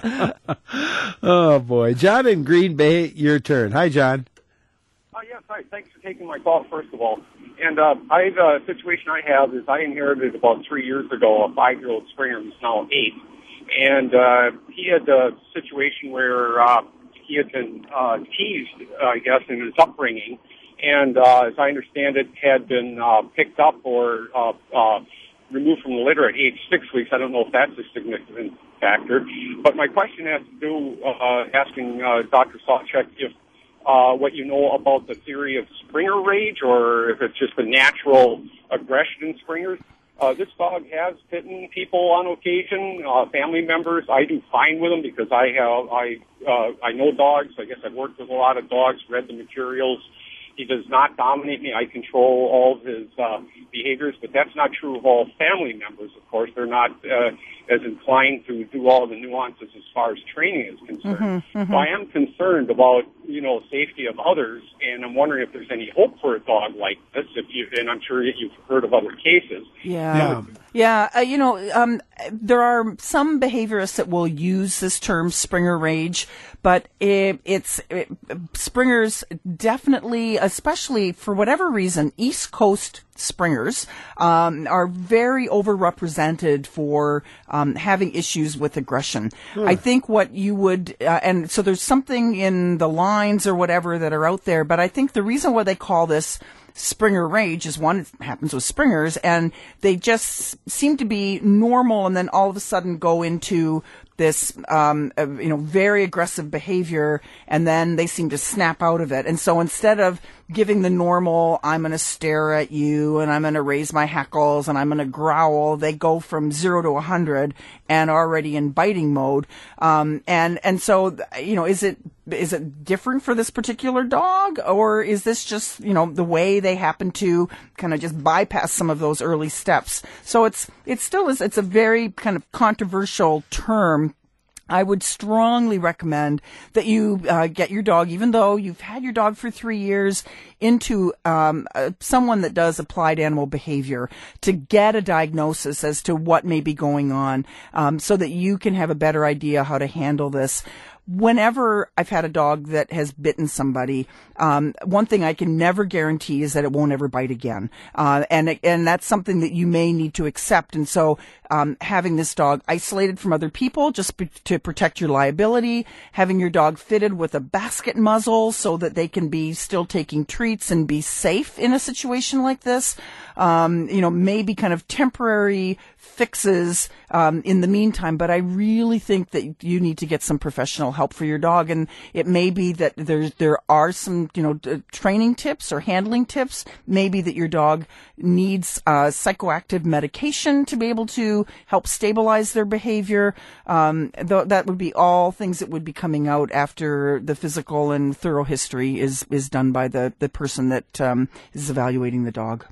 Oh, boy. John in Green Bay, your turn. Hi, John. Uh, yes, hi. Thanks for taking my call, first of all. And uh, I have a situation I have is I inherited about three years ago a five-year-old Springer who's now eight. And uh, he had a situation where uh, he had been uh, teased, uh, I guess, in his upbringing. And uh, as I understand it, had been uh, picked up or uh, uh, removed from the litter at age six weeks. I don't know if that's a significant factor. But my question has to do, uh, asking uh, Doctor Sawchuk if Uh, what you know about the theory of Springer rage, or if it's just a natural aggression in Springers. Uh, this dog has bitten people on occasion, uh, family members. I do fine with him because I have, I, uh, I know dogs. I guess I've worked with a lot of dogs, read the materials. He does not dominate me. I control all of his uh, behaviors, but that's not true of all family members, of course. They're not uh, as inclined to do all the nuances as far as training is concerned. Mm-hmm, mm-hmm. So I am concerned about, you know, safety of others, and I'm wondering if there's any hope for a dog like this. If you, and I'm sure that you've heard of other cases. Yeah. Yeah. Yeah, uh, you know, um, there are some behaviorists that will use this term Springer rage, but it, it's it, Springers definitely, especially for whatever reason, East Coast Springers um, are very overrepresented for um, having issues with aggression. Hmm. I think what you would, uh, and so there's something in the lines or whatever that are out there, but I think the reason why they call this Springer rage is, one, it happens with Springers, and they just seem to be normal and then all of a sudden go into this, um, uh, you know, very aggressive behavior, and then they seem to snap out of it. And so instead of giving the normal, I'm going to stare at you and I'm going to raise my hackles and I'm going to growl, they go from zero to a hundred and already in biting mode. Um, and, and so, you know, is it, is it different for this particular dog, or is this just, you know, the way they happen to kind of just bypass some of those early steps? So it's, it still is, it's a very kind of controversial term. I would strongly recommend that you uh, get your dog, even though you've had your dog for three years, into um, uh, someone that does applied animal behavior to get a diagnosis as to what may be going on, um, so that you can have a better idea how to handle this. Whenever I've had a dog that has bitten somebody, um, one thing I can never guarantee is that it won't ever bite again. Uh, and, and that's something that you may need to accept. And so, um, having this dog isolated from other people just be, to protect your liability, having your dog fitted with a basket muzzle so that they can be still taking treats and be safe in a situation like this, um, you know, maybe kind of temporary fixes, um, in the meantime. But I really think that you need to get some professional help for your dog. And it may be that there, there are some, you know, d- training tips or handling tips. Maybe that your dog needs, uh, psychoactive medication to be able to help stabilize their behavior. Um, th- that would be all things that would be coming out after the physical and thorough history is, is done by the, the person that, um, is evaluating the dog.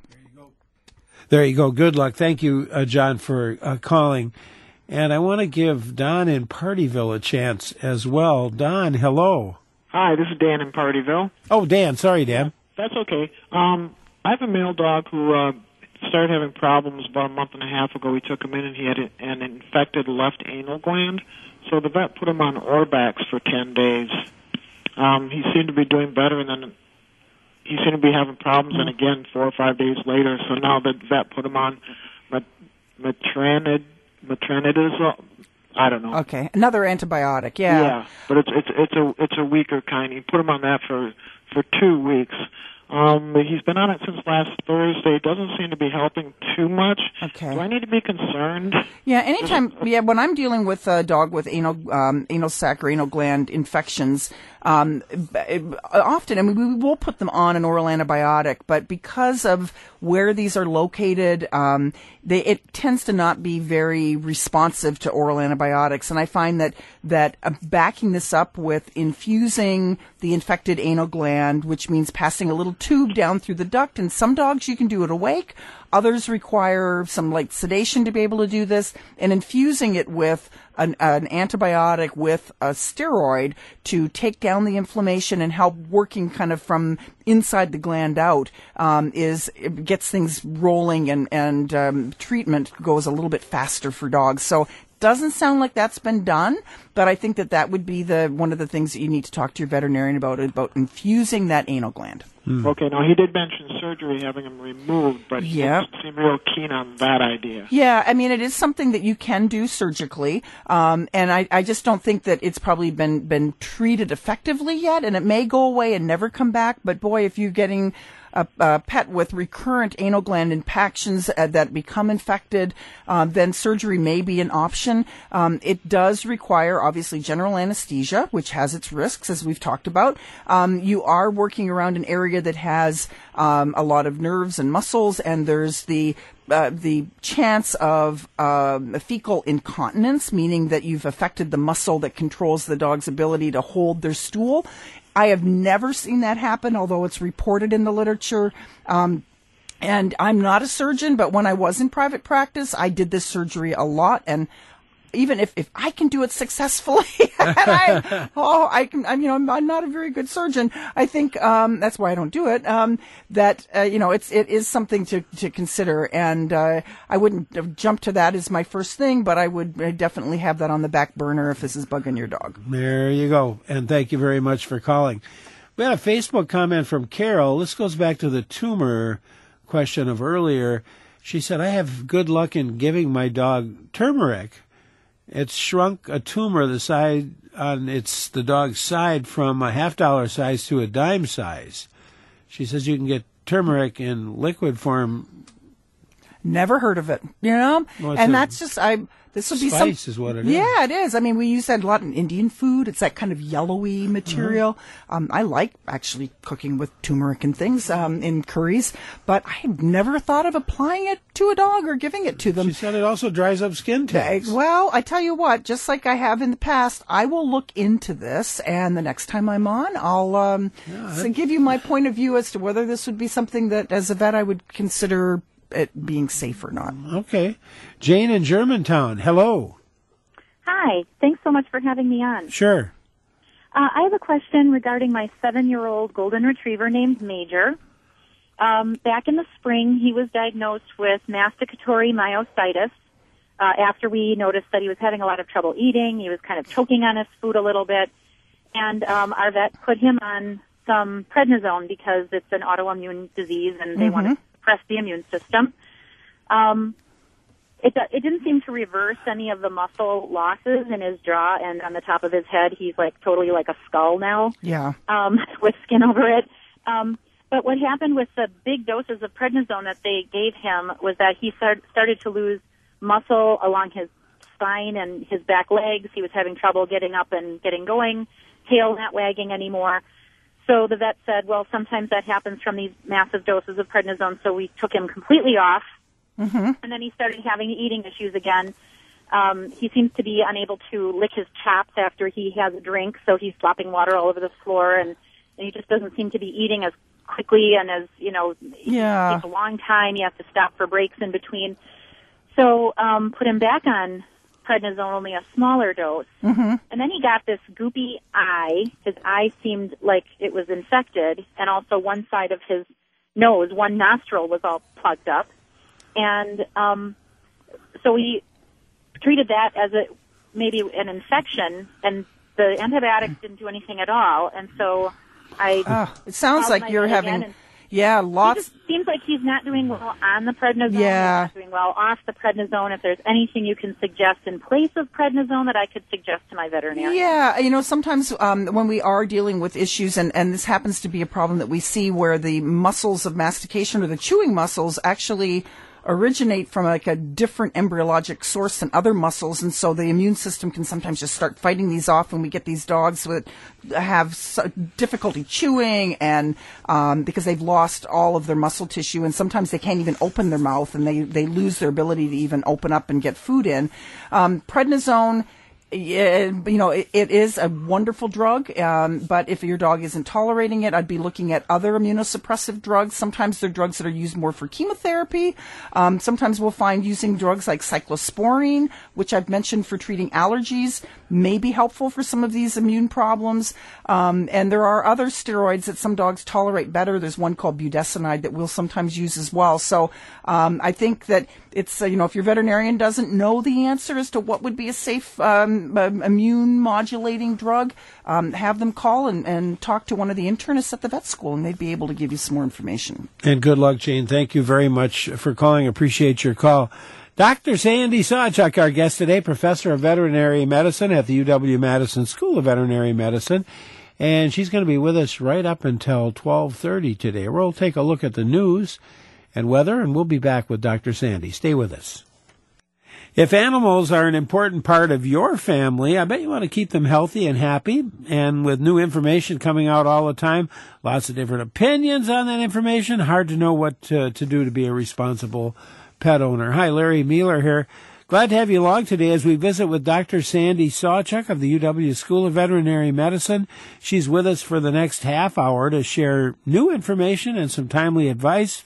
There you go. Good luck. Thank you, uh, John, for uh, calling. And I want to give Don in Partyville a chance as well. Don, hello. Hi, this is Dan in Partyville. Oh, Dan. Sorry, Dan. That's okay. Um, I have a male dog who uh, started having problems about a month and a half ago. We took him in and he had an infected left anal gland. So the vet put him on Orbax for ten days. Um, he seemed to be doing better, and then he seemed to be having problems, and again, four or five days later. So now the vet put him on Matranid, Matranidazole. I don't know. Okay, another antibiotic. Yeah. Yeah, but it's it's it's a it's a weaker kind. He put him on that for for two weeks. Um, he's been on it since last Thursday. It doesn't seem to be helping too much. Okay. Do I need to be concerned? Yeah, anytime, yeah, when I'm dealing with a dog with anal, um, anal sac or anal gland infections, um, it, often, I mean, we will put them on an oral antibiotic, but because of where these are located, um, they, it tends to not be very responsive to oral antibiotics. And I find that, that uh, backing this up with infusing the infected anal gland, which means passing a little tube down through the duct, and some dogs you can do it awake. Others require some like sedation to be able to do this, and infusing it with an, an antibiotic with a steroid to take down the inflammation and help working kind of from inside the gland out um, is it gets things rolling, and and um, treatment goes a little bit faster for dogs. So doesn't sound like that's been done, but I think that that would be the one of the things that you need to talk to your veterinarian about, about infusing that anal gland. Mm. Okay, now he did mention surgery, having them removed, but he yep. didn't seem real keen on that idea. Yeah, I mean, it is something that you can do surgically, um, and I, I just don't think that it's probably been, been treated effectively yet, and it may go away and never come back, but boy, if you're getting a, a pet with recurrent anal gland impactions uh, that become infected, uh, then surgery may be an option. Um, it does require, obviously, general anesthesia, which has its risks, as we've talked about. Um, you are working around an area that has um, a lot of nerves and muscles, and there's the Uh, the chance of uh, fecal incontinence, meaning that you've affected the muscle that controls the dog's ability to hold their stool. I have never seen that happen, although it's reported in the literature. Um, and I'm not a surgeon, but when I was in private practice, I did this surgery a lot, and even if, if I can do it successfully, and I, oh, I can, I'm, you know, I'm, I'm not a very good surgeon. I think, um, that's why I don't do it. Um, that, uh, you know, it's, it is something to, to consider. And, uh, I wouldn't jump to that as my first thing, but I would definitely have that on the back burner if this is bugging your dog. There you go. And thank you very much for calling. We had a Facebook comment from Carol. This goes back to the tumor question of earlier. She said, I have good luck in giving my dog turmeric. It's shrunk a tumor the side on its the dog's side from a half dollar size to a dime size. She says you can get turmeric in liquid form. Never heard of it, you know, well, and that's just I. This would be spice some, is what it yeah, is. Yeah, it is. I mean, we use that a lot in Indian food. It's that kind of yellowy material. Mm-hmm. Um, I like actually cooking with turmeric and things um, in curries, but I have never thought of applying it to a dog or giving it to them. She said it also dries up skin tags. Well, I tell you what, just like I have in the past, I will look into this, and the next time I'm on, I'll um, yeah, so give you my point of view as to whether this would be something that, as a vet, I would consider it being safe or not. Okay. Jane in Germantown, hello. Hi. Thanks so much for having me on. Sure. Uh, I have a question regarding my seven-year-old golden retriever named Major. Um, back in the spring, he was diagnosed with masticatory myositis uh, after we noticed that he was having a lot of trouble eating. He was kind of choking on his food a little bit. And um, our vet put him on some prednisone because it's an autoimmune disease and they mm-hmm. want to suppress the immune system. Um, it, it didn't seem to reverse any of the muscle losses in his jaw and on the top of his head. He's like totally like a skull now. Yeah. Um, with skin over it. Um, but what happened with the big doses of prednisone that they gave him was that he start, started to lose muscle along his spine and his back legs. He was having trouble getting up and getting going, tail not wagging anymore. So the vet said, well, sometimes that happens from these massive doses of prednisone, so we took him completely off. Mm-hmm. And then he started having eating issues again. Um, he seems to be unable to lick his chops after he has a drink, so he's slopping water all over the floor, and, and he just doesn't seem to be eating as quickly and as, you know, yeah. it takes a long time. You have to stop for breaks in between. So um, put him back on prednisone, only a smaller dose. Mm-hmm. And then he got this goopy eye. His eye seemed like it was infected, and also one side of his nose, one nostril was all plugged up. And um, so we treated that as a maybe an infection, and the antibiotics didn't do anything at all. And so I... Oh, it sounds like you're having... Yeah, lots. It just seems like he's not doing well on the prednisone. Yeah. He's not doing well off the prednisone. If there's anything you can suggest in place of prednisone that I could suggest to my veterinarian. Yeah, you know, sometimes um, when we are dealing with issues, and, and this happens to be a problem that we see where the muscles of mastication or the chewing muscles actually originate from like a different embryologic source than other muscles, and so the immune system can sometimes just start fighting these off when we get these dogs that have so difficulty chewing, and um, because they've lost all of their muscle tissue, and sometimes they can't even open their mouth, and they, they lose their ability to even open up and get food in. Um, prednisone, Yeah, you know, it, it is a wonderful drug, um, but if your dog isn't tolerating it, I'd be looking at other immunosuppressive drugs. Sometimes they're drugs that are used more for chemotherapy. Um, sometimes we'll find using drugs like cyclosporine, which I've mentioned for treating allergies, may be helpful for some of these immune problems. Um, and there are other steroids that some dogs tolerate better. There's one called budesonide that we'll sometimes use as well. So um, I think that it's, uh, you know, if your veterinarian doesn't know the answer as to what would be a safe um, uh, immune modulating drug, um, have them call and, and talk to one of the internists at the vet school, and they'd be able to give you some more information. And good luck, Jane. Thank you very much for calling. Appreciate your call. Doctor Sandy Sawchuk, our guest today, professor of veterinary medicine at the U W-Madison School of Veterinary Medicine. And she's going to be with us right up until twelve thirty today. We'll take a look at the news and weather, and we'll be back with Doctor Sandy. Stay with us. If animals are an important part of your family, I bet you want to keep them healthy and happy. And with new information coming out all the time, lots of different opinions on that information, hard to know what to, to do to be a responsible pet owner. Hi, Larry Mueller here. Glad to have you along today as we visit with Doctor Sandy Sawchuk of the U W School of Veterinary Medicine. She's with us for the next half hour to share new information and some timely advice.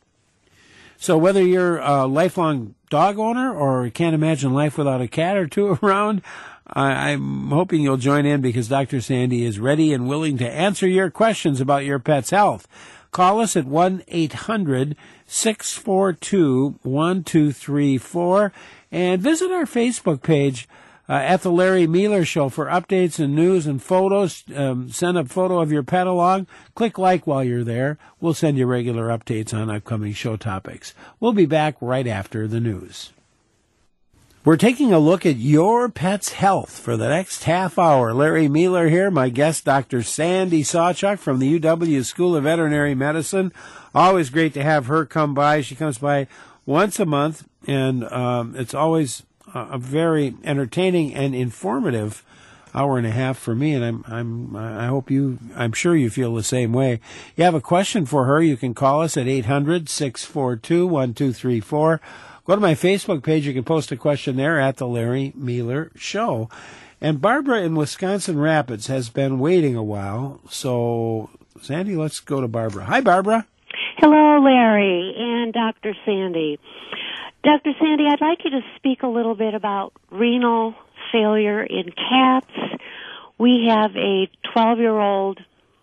So whether you're a lifelong dog owner or can't imagine life without a cat or two around, I, I'm hoping you'll join in because Doctor Sandy is ready and willing to answer your questions about your pet's health. Call us at one eight hundred six four two one two three four and visit our Facebook page uh, at The Larry Mueller Show for updates and news and photos. Um, send a photo of your pet along. Click like while you're there. We'll send you regular updates on upcoming show topics. We'll be back right after the news. We're taking a look at your pet's health for the next half hour. Larry Mueller here, my guest, Doctor Sandy Sawchuk from the U W School of Veterinary Medicine. Always great to have her come by. She comes by once a month, and um, it's always a very entertaining and informative hour and a half for me, and I'm I'm I hope you I'm sure you feel the same way. You have a question for her, you can call us at eight hundred six four two one two three four. Go to my Facebook page. You can post a question there at The Larry Mueller Show. And Barbara in Wisconsin Rapids has been waiting a while. So, Sandy, let's go to Barbara. Hi, Barbara. Hello, Larry and Doctor Sandy. Doctor Sandy, I'd like you to speak a little bit about renal failure in cats. We have a twelve-year-old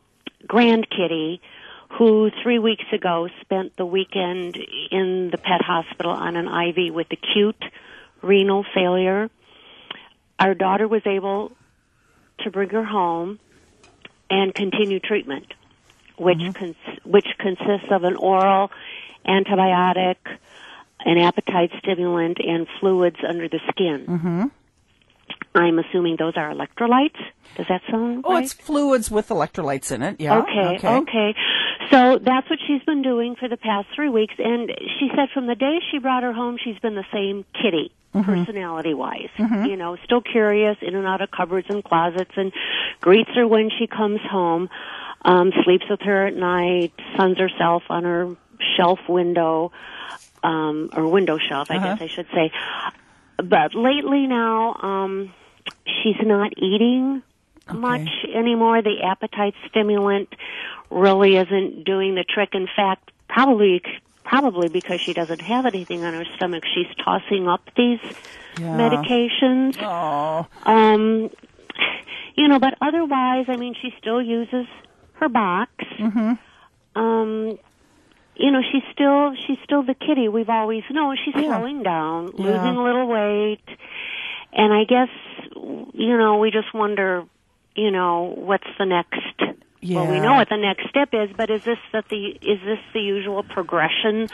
grand kitty who three weeks ago spent the weekend in the pet hospital on an I V with acute renal failure. Our daughter was able to bring her home and continue treatment, which mm-hmm. cons- which consists of an oral antibiotic, an appetite stimulant, and fluids under the skin. Mm-hmm. I'm assuming those are electrolytes. Does that sound oh, right? It's fluids with electrolytes in it, yeah. Okay, okay, okay. So that's what she's been doing for the past three weeks, and she said from the day she brought her home, she's been the same kitty, mm-hmm. personality-wise. Mm-hmm. You know, still curious, in and out of cupboards and closets, and greets her when she comes home, um, sleeps with her at night, suns herself on her shelf window, um, or window shelf, I uh-huh. guess I should say. But lately now, um, she's not eating okay. much anymore. The appetite stimulant really isn't doing the trick. In fact, probably probably because she doesn't have anything on her stomach, she's tossing up these yeah. medications. Aww. Um, you know, but otherwise, I mean, she still uses her box. Mm-hmm. Um, you know, she's still she's still the kitty we've always known. She's yeah. slowing down, yeah. losing a little weight, and I guess you know we just wonder, you know, what's the next? Yeah. Well, we know what the next step is, but is this that the is this the usual progression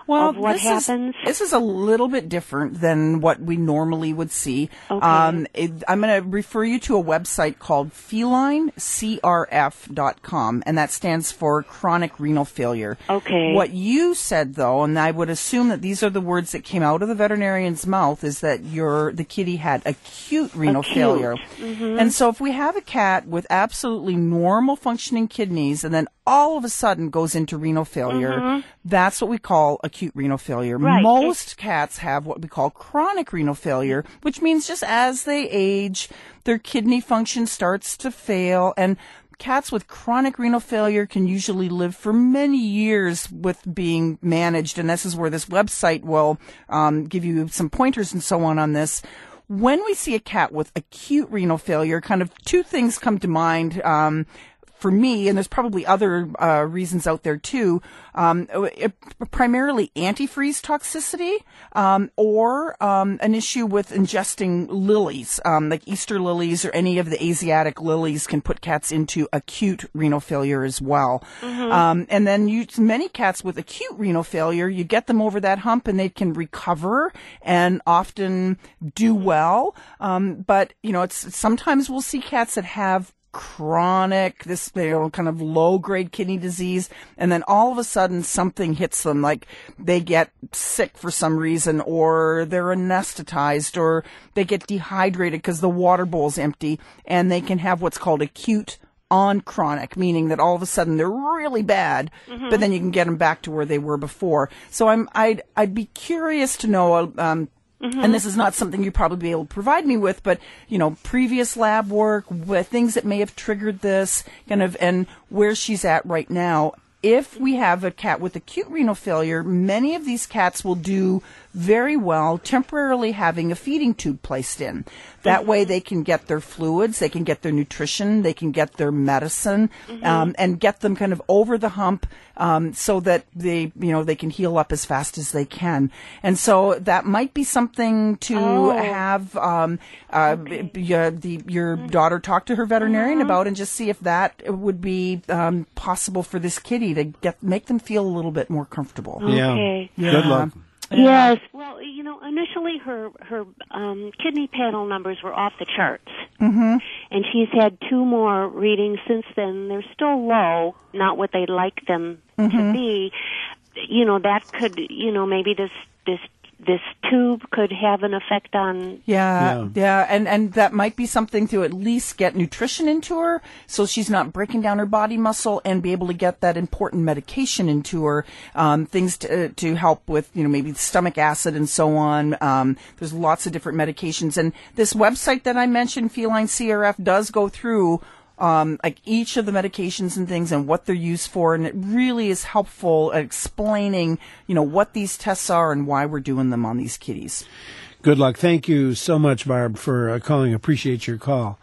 Well, of what this happens? Is, this is a little bit different than what we normally would see. Okay. Um, it, I'm going to refer you to a website called feline c r f dot com, and that stands for chronic renal failure. Okay. What you said, though, and I would assume that these are the words that came out of the veterinarian's mouth, is that your the kitty had acute renal Acute. failure. Mhm. And so if we have a cat with absolutely normal functioning kidneys and then all of a sudden goes into renal failure, Mhm. that's what we call acute renal failure. Right. Most cats have what we call chronic renal failure, which means just as they age, their kidney function starts to fail. And cats with chronic renal failure can usually live for many years with being managed. And this is where this website will um, give you some pointers and so on on this. When we see a cat with acute renal failure, kind of two things come to mind. Um, For me, and there's probably other uh, reasons out there too, um, it, primarily antifreeze toxicity um, or um, an issue with ingesting lilies, um, like Easter lilies or any of the Asiatic lilies can put cats into acute renal failure as well. Mhm. Um, and then you, many cats with acute renal failure, you get them over that hump and they can recover and often do well. Um, but, you know, it's sometimes we'll see cats that have chronic, this, you know, kind of low-grade kidney disease, and then all of a sudden something hits them, like they get sick for some reason, or they're anesthetized, or they get dehydrated because the water bowl's empty, and they can have what's called acute on chronic, meaning that all of a sudden they're really bad, Mhm. but then you can get them back to where they were before. So I'm, I'd, I'd be curious to know, um, Mhm. and this is not something you'd probably be able to provide me with, but, you know, previous lab work, with things that may have triggered this, kind of, and where she's at right now. If we have a cat with acute renal failure, many of these cats will do very well temporarily having a feeding tube placed in. That way they can get their fluids, they can get their nutrition, they can get their medicine, Mhm. um, and get them kind of over the hump um, so that they, you know, they can heal up as fast as they can. And so that might be something to Oh. have um, uh, Okay. b- uh, the, your daughter talk to her veterinarian Mhm. about and just see if that would be um, possible for this kitty to get make them feel a little bit more comfortable. Okay. Yeah. Good luck. Yes. Well, you know, initially her her um, kidney panel numbers were off the charts, Mm-hmm. and she's had two more readings since then. They're still low, not what they'd like them Mhm. to be. You know, that could, you know, maybe this this this tube could have an effect on. Yeah, Yeah. yeah, and and that might be something to at least get nutrition into her, so she's not breaking down her body muscle, and be able to get that important medication into her, um, things to to help with, you know, maybe stomach acid and so on. Um, there's lots of different medications, and this website that I mentioned, Feline C R F, does go through um, like each of the medications and things and what they're used for, and it really is helpful at explaining, you know, what these tests are and why we're doing them on these kitties. Good luck. Thank you so much, Barb, for uh, calling. Appreciate your call.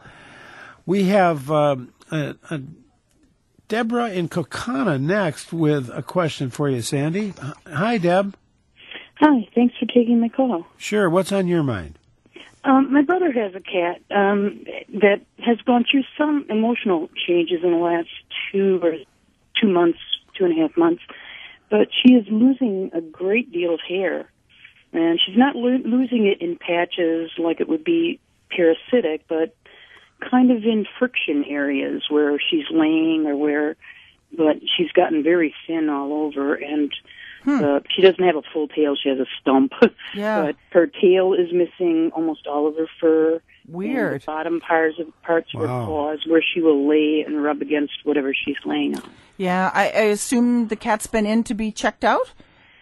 We have um, uh, uh, Deborah in Kokana next with a question for you, Sandy. Uh, Hi, Deb. Hi, thanks for taking my call. Sure. What's on your mind? Um, my brother has a cat um, that has gone through some emotional changes in the last two or two months, two and a half months, but she is losing a great deal of hair, and she's not lo- losing it in patches like it would be parasitic, but kind of in friction areas where she's laying or where, but she's gotten very thin all over, and Hmm. Uh, she doesn't have a full tail. She has a stump. Yeah. But her tail is missing almost all of her fur. Weird. And the bottom parts of parts of her Wow. paws where she will lay and rub against whatever she's laying on. Yeah, I, I assume the cat's been in to be checked out?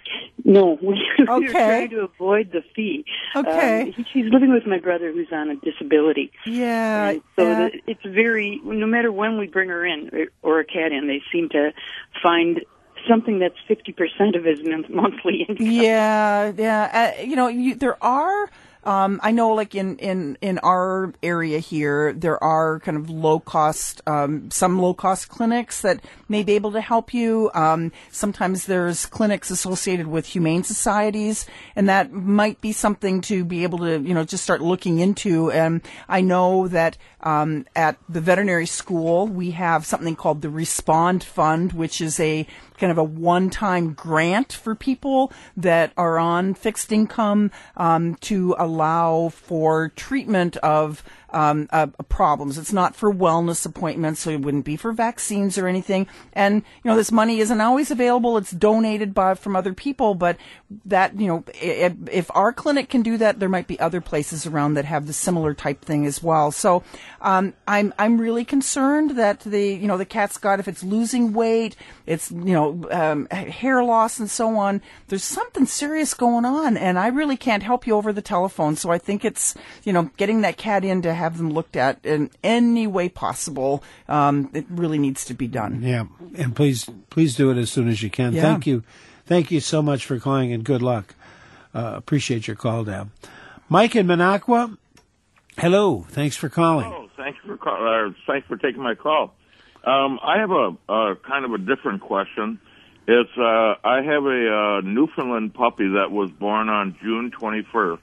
No, we, we're Okay. trying to avoid the fee. Okay. Um, she's living with my brother who's on a disability. Yeah. And so yeah. the, it's very, no matter when we bring her in or, or a cat in, they seem to find something that's fifty percent of his mon- monthly income. Yeah, yeah. Uh, you know, you, there are. Um, I know, like in, in, in our area here, there are kind of low cost, um, some low cost clinics that may be able to help you. Um, sometimes there's clinics associated with humane societies, and that might be something to be able to, you know, just start looking into. And I know that um, at the veterinary school, we have something called the Respond Fund, which is a kind of a one-time grant for people that are on fixed income um, to allow for treatment of Um, uh, problems. It's not for wellness appointments, so it wouldn't be for vaccines or anything. And, you know, this money isn't always available. It's donated by from other people, but that, you know, if, if our clinic can do that, there might be other places around that have the similar type thing as well. So, um, I'm, I'm really concerned that the, you know, the cat's got, if it's losing weight, it's, you know, um, hair loss and so on, there's something serious going on, and I really can't help you over the telephone. So I think it's, you know, getting that cat in to have them looked at in any way possible. Um, it really needs to be done. Yeah, and please, please do it as soon as you can. Yeah. Thank you, thank you so much for calling, and good luck. Uh, appreciate your call, Deb. Mike in Minocqua, hello. Thanks for calling. Oh, thanks for call, uh, thanks for taking my call. Um, I have a, a kind of a different question. It's uh, I have a uh, Newfoundland puppy that was born on June twenty-first,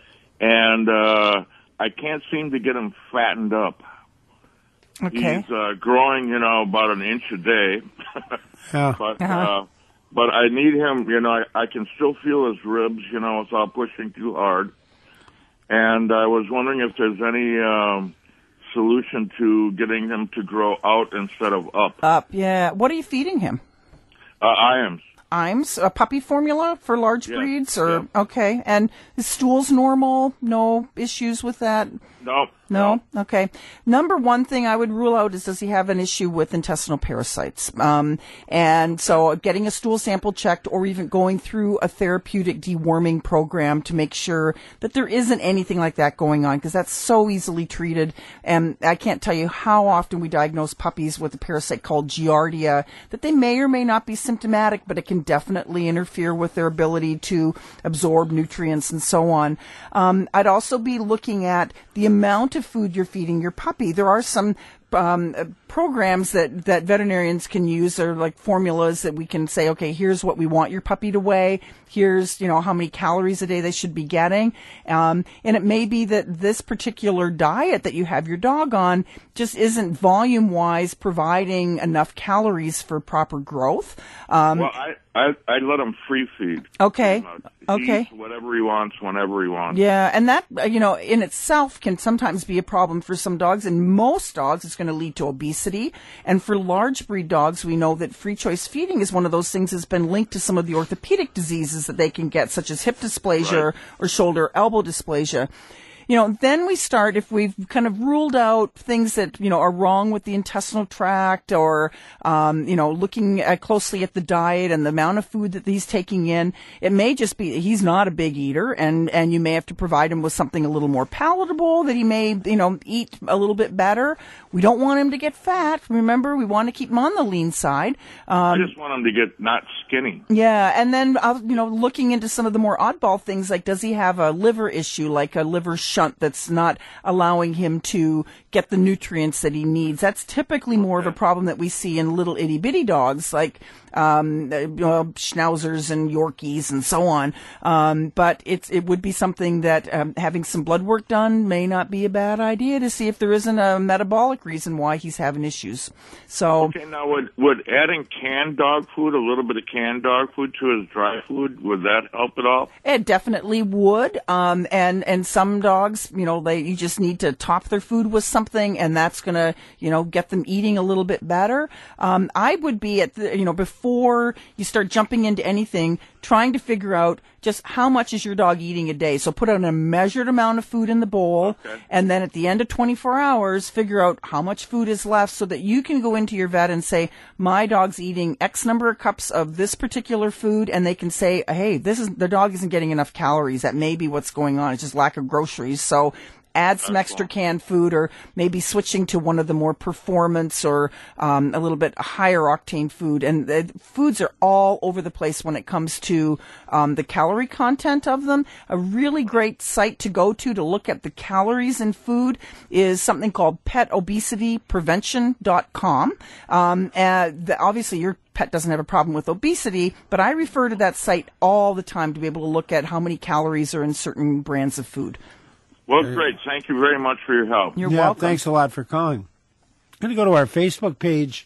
and uh, I can't seem to get him fattened up. Okay. He's uh, growing, you know, about an inch a day. Yeah. But Uh-huh. uh, but I need him, you know, I, I can still feel his ribs, you know, without pushing too hard. And I was wondering if there's any um, solution to getting him to grow out instead of up. Up, yeah. What are you feeding him? Uh, I am. Iams, a puppy formula for large Yeah, breeds, or yeah. okay. And the stool's normal, no issues with that. No. No? Okay. Number one thing I would rule out is, does he have an issue with intestinal parasites? Um, and so getting a stool sample checked, or even going through a therapeutic deworming program to make sure that there isn't anything like that going on, because that's so easily treated. And I can't tell you how often we diagnose puppies with a parasite called Giardia that they may or may not be symptomatic, but it can definitely interfere with their ability to absorb nutrients and so on. Um, I'd also be looking at the amount of food you're feeding your puppy. There are some um, uh, programs that, that veterinarians can use, or like formulas that we can say, okay, here's what we want your puppy to weigh. Here's, you know, how many calories a day they should be getting. Um, and it may be that this particular diet that you have your dog on just isn't volume-wise providing enough calories for proper growth. Um, Well, I, I, I let him free feed. okay. You know, okay. eat whatever he wants, whenever he wants. Yeah, and that, uh, you know, in itself can sometimes be a problem for some dogs, and most dogs it's going to lead to obesity. And for large breed dogs, we know that free choice feeding is one of those things that's been linked to some of the orthopedic diseases that they can get, such as hip dysplasia Right. or, or shoulder elbow dysplasia. You know, then we start, if we've kind of ruled out things that, you know, are wrong with the intestinal tract, or, um, you know, looking at closely at the diet and the amount of food that he's taking in, it may just be he's not a big eater, and, and you may have to provide him with something a little more palatable that he may, you know, eat a little bit better. We don't want him to get fat. Remember, we want to keep him on the lean side. Um, I just want him to get not skinny. yeah, and then, uh, you know, looking into some of the more oddball things, like does he have a liver issue, like a liver shunt that's not allowing him to get the nutrients that he needs? That's typically more of a problem that we see in little itty bitty dogs, like um, you know, schnauzers and Yorkies and so on. Um, but it's it would be something that um, having some blood work done may not be a bad idea to see if there isn't a metabolic reason why he's having issues. So. Okay, now would, would adding canned dog food, a little bit of canned dog food to his dry food, would that help at all? It definitely would. Um, and, and some dogs, you know, they, you just need to top their food with something, and that's going to, you know, get them eating a little bit better. Um, I would be at the, you know, before you start jumping into anything, trying to figure out just how much is your dog eating a day. So put on a measured amount of food in the bowl, okay. and then at the end of twenty-four hours, figure out how much food is left so that you can go into your vet and say, my dog's eating X number of cups of this particular food, and they can say, hey, this is the dog isn't getting enough calories. That may be what's going on. It's just lack of groceries. So add some extra canned food, or maybe switching to one of the more performance or um, a little bit higher octane food. And the foods are all over the place when it comes to um, the calorie content of them. A really great site to go to to look at the calories in food is something called pet obesity prevention dot com. Um, and the, obviously your pet doesn't have a problem with obesity, but I refer to that site all the time to be able to look at how many calories are in certain brands of food. Well, great. Thank you very much for your help. You're yeah, welcome. Thanks a lot for calling. I'm going to go to our Facebook page.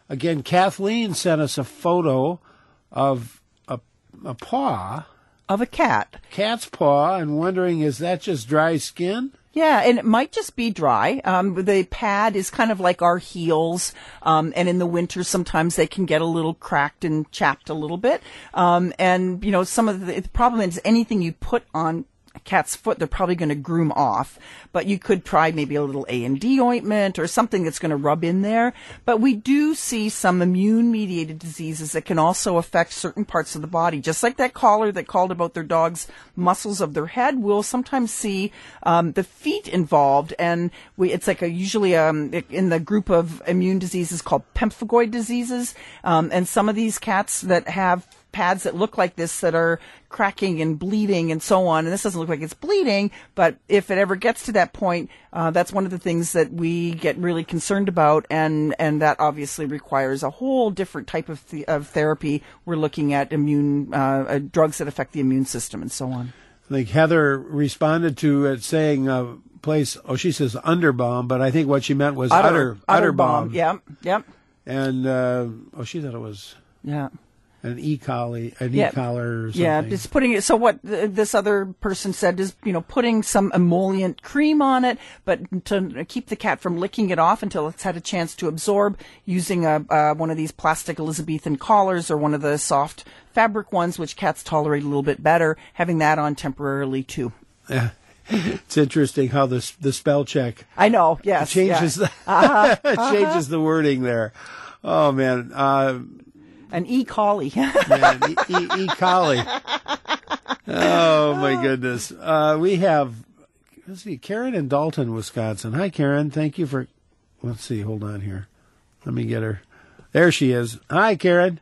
again, Kathleen sent us a photo of a, a paw. Of a cat. Cat's paw, and wondering, is that just dry skin? Yeah, and it might just be dry. Um, the pad is kind of like our heels, um, and in the winter sometimes they can get a little cracked and chapped a little bit. Um, and, you know, some of the, the problem is anything you put on a cat's foot, they're probably going to groom off. But you could try maybe a little A and D ointment or something that's going to rub in there. But we do see some immune-mediated diseases that can also affect certain parts of the body. Just like that caller that called about their dog's muscles of their head, we'll sometimes see um, the feet involved. And we, it's like a usually um, in the group of immune diseases called pemphigoid diseases. Um, and some of these cats that have pads that look like this that are cracking and bleeding and so on. And this doesn't look like it's bleeding, but if it ever gets to that point, uh, that's one of the things that we get really concerned about. And, and that obviously requires a whole different type of, th- of therapy. We're looking at immune, uh, uh, drugs that affect the immune system and so on. I think Heather responded to it saying, uh, place, oh, she says Underbalm, but I think what she meant was Utter, Utter, Utterbalm. Yep, yep. And, uh, oh, she thought it was. Yeah. An e-collie, an yeah. e-collar or something. Yeah, just putting it, so what th- this other person said is, you know, putting some emollient cream on it, but to keep the cat from licking it off until it's had a chance to absorb, using a, uh, one of these plastic Elizabethan collars or one of the soft fabric ones, which cats tolerate a little bit better, having that on temporarily too. Yeah. It's interesting how the, the spell check. I know, yes. Changes, yeah. the, uh-huh, uh-huh. changes the wording there. Oh, man. Uh, An e-collie. Man, e- e- e-collie. Oh, my goodness. Uh, we have, let's see, Karen in Dalton, Wisconsin. Hi, Karen. Thank you for, let's see, hold on here. Let me get her. There she is. Hi, Karen.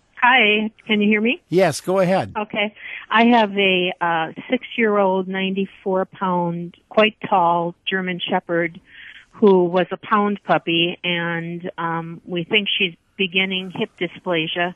Hi. Can you hear me? Yes, go ahead. Okay. I have a uh, six-year-old, ninety-four pound, quite tall German Shepherd who was a pound puppy, and um, we think she's beginning hip dysplasia.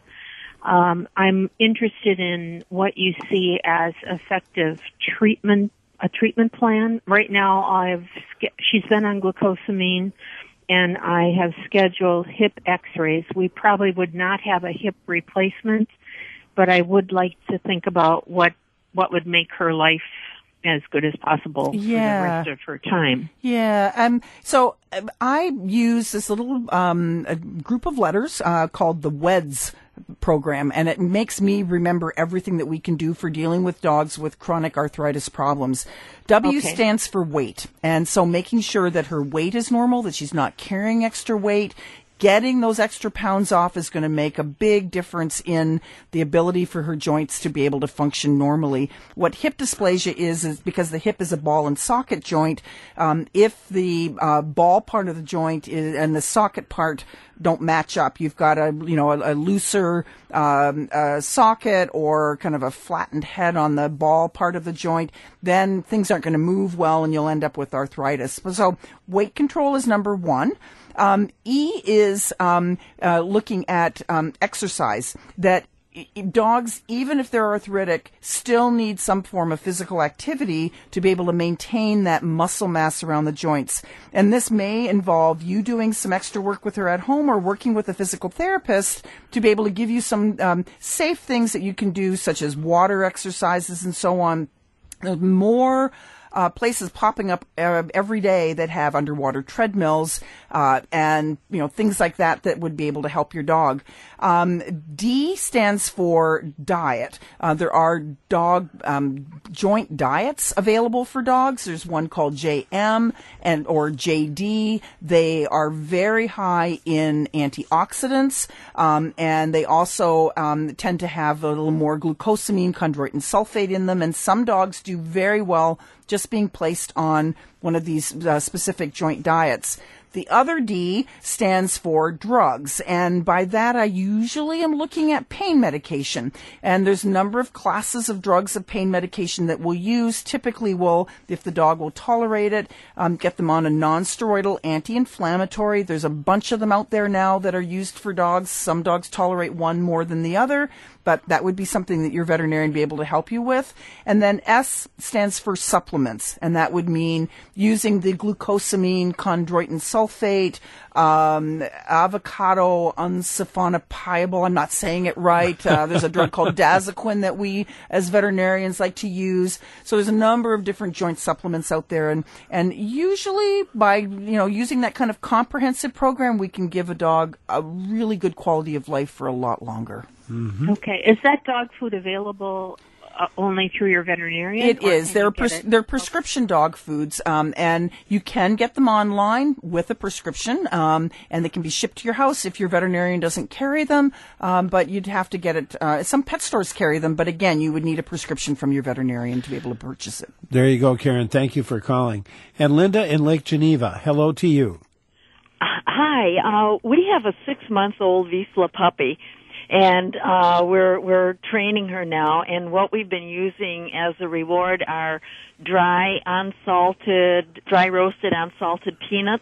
Um, I'm interested in what you see as effective treatment, a treatment plan. Right now, I've she's been on glucosamine, and I have scheduled hip X-rays. We probably would not have a hip replacement, but I would like to think about what what would make her life as good as possible yeah. for the rest of her time. Yeah. Um, so um, I use this little um, a group of letters uh, called the W E D S program, and it makes me remember everything that we can do for dealing with dogs with chronic arthritis problems. W Okay. stands for weight, and so making sure that her weight is normal, that she's not carrying extra weight. Getting those extra pounds off is going to make a big difference in the ability for her joints to be able to function normally. What hip dysplasia is, is because the hip is a ball and socket joint, um, if the uh, ball part of the joint is, and the socket part don't match up, you've got a, you know, a, a looser um, uh, socket or kind of a flattened head on the ball part of the joint, then things aren't going to move well and you'll end up with arthritis. So weight control is number one. Um, E is um, uh, looking at um, exercise, that dogs, even if they're arthritic, still need some form of physical activity to be able to maintain that muscle mass around the joints. And this may involve you doing some extra work with her at home or working with a physical therapist to be able to give you some um, safe things that you can do, such as water exercises and so on. There's more Uh, places popping up uh, every day that have underwater treadmills uh, and you know things like that that would be able to help your dog. Um, D stands for diet. Uh, there are dog um, joint diets available for dogs. There's one called J M and or J D. They are very high in antioxidants, um, and they also um, tend to have a little more glucosamine, chondroitin sulfate in them. And some dogs do very well just being placed on one of these uh, specific joint diets. The other D stands for drugs, and by that I usually am looking at pain medication. And there's a number of classes of drugs of pain medication that we'll use. Typically, we'll, if the dog will tolerate it, um, get them on a non-steroidal anti-inflammatory. There's a bunch of them out there now that are used for dogs. Some dogs tolerate one more than the other, but that would be something that your veterinarian would be able to help you with. And then S stands for supplements, and that would mean using the glucosamine, chondroitin sulfate, sulfate, um, avocado unsaponifiable. I'm not saying it right. Uh, there's a drug called Dazaquin that we, as veterinarians, like to use. So there's a number of different joint supplements out there, and and usually by you know using that kind of comprehensive program, we can give a dog a really good quality of life for a lot longer. Mm-hmm. Okay, is that dog food available uh, only through your veterinarian? It or is. can They're you pres- get it? they're prescription dog foods, um, and you can get them online with a prescription, um, and they can be shipped to your house if your veterinarian doesn't carry them. Um, but you'd have to get it. Uh, some pet stores carry them, but again, you would need a prescription from your veterinarian to be able to purchase it. There you go, Karen. Thank you for calling. And Linda in Lake Geneva, hello to you. Hi, uh, we have a six-month-old Vizsla puppy, and uh, we're we're training her now. And what we've been using as a reward are dry, unsalted, dry roasted, unsalted peanuts.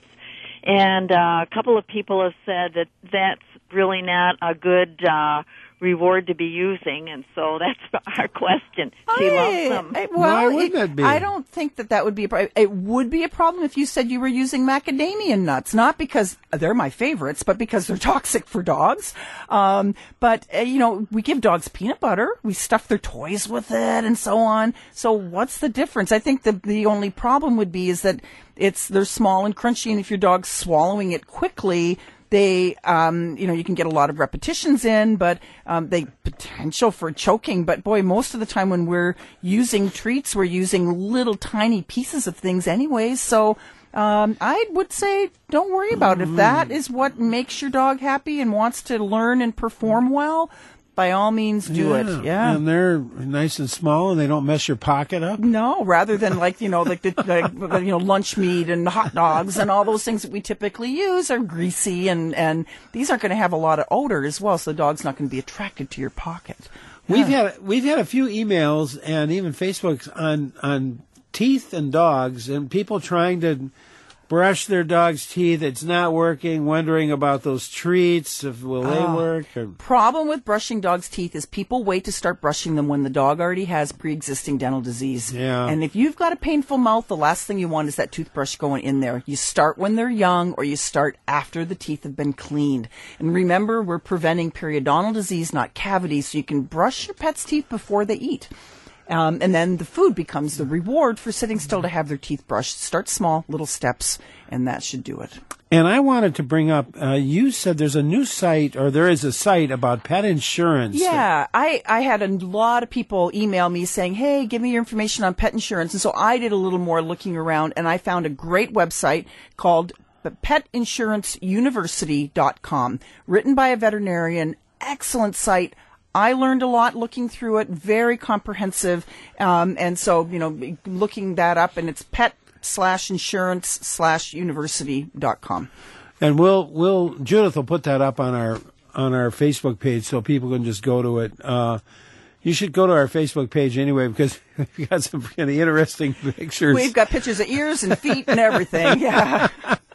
And uh, a couple of people have said that that's really not a good uh, reward to be using, and so that's our question. She Hey, loves them. hey, well, Why wouldn't it- it be? I don't think that that would be a problem. It would be a problem if you said you were using macadamia nuts, not because they're my favorites, but because they're toxic for dogs. Um, but, uh, you know, we give dogs peanut butter. We stuff their toys with it and so on. So what's the difference? I think the, the only problem would be is that it's they're small and crunchy, and if your dog's swallowing it quickly, they, um, you know, you can get a lot of repetitions in, but um, they potential for choking. But boy, most of the time when we're using treats, we're using little tiny pieces of things anyways. So um, I would say don't worry about it. If that is what makes your dog happy and wants to learn and perform well, by all means do it. Yeah. And they're nice and small, and they don't mess your pocket up. No, rather than like, you know, like the, like, you know, lunch meat and hot dogs and all those things that we typically use are greasy, and, and these aren't going to have a lot of odor as well, so the dog's not going to be attracted to your pocket. We've Yeah. had we've had a few emails and even Facebooks on on teeth and dogs, and people trying to brush their dog's teeth. It's not working. Wondering about those treats. If will they Oh. work? Or, Problem with brushing dogs' teeth is people wait to start brushing them when the dog already has pre-existing dental disease. Yeah. And if you've got a painful mouth, the last thing you want is that toothbrush going in there. You start when they're young, or you start after the teeth have been cleaned. And remember, we're preventing periodontal disease, not cavities, so you can brush your pet's teeth before they eat. Um, and then the food becomes the reward for sitting still to have their teeth brushed. Start small, little steps, and that should do it. and I wanted to bring up. Uh, you said there's a new site, or there is a site about pet insurance. Yeah, I, I had a lot of people email me saying, hey, give me your information on pet insurance. And so I did a little more looking around, and I found a great website called pet insurance university dot com, written by a veterinarian. Excellent site. I learned a lot looking through it, very comprehensive. Um, and so, you know, looking that up, and it's pet slash insurance slash university dot com. And we'll we'll Judith will put that up on our on our Facebook page so people can just go to it. Uh, you should go to our Facebook page anyway, because we've got some pretty interesting pictures. We've got pictures of ears and feet and everything. Yeah.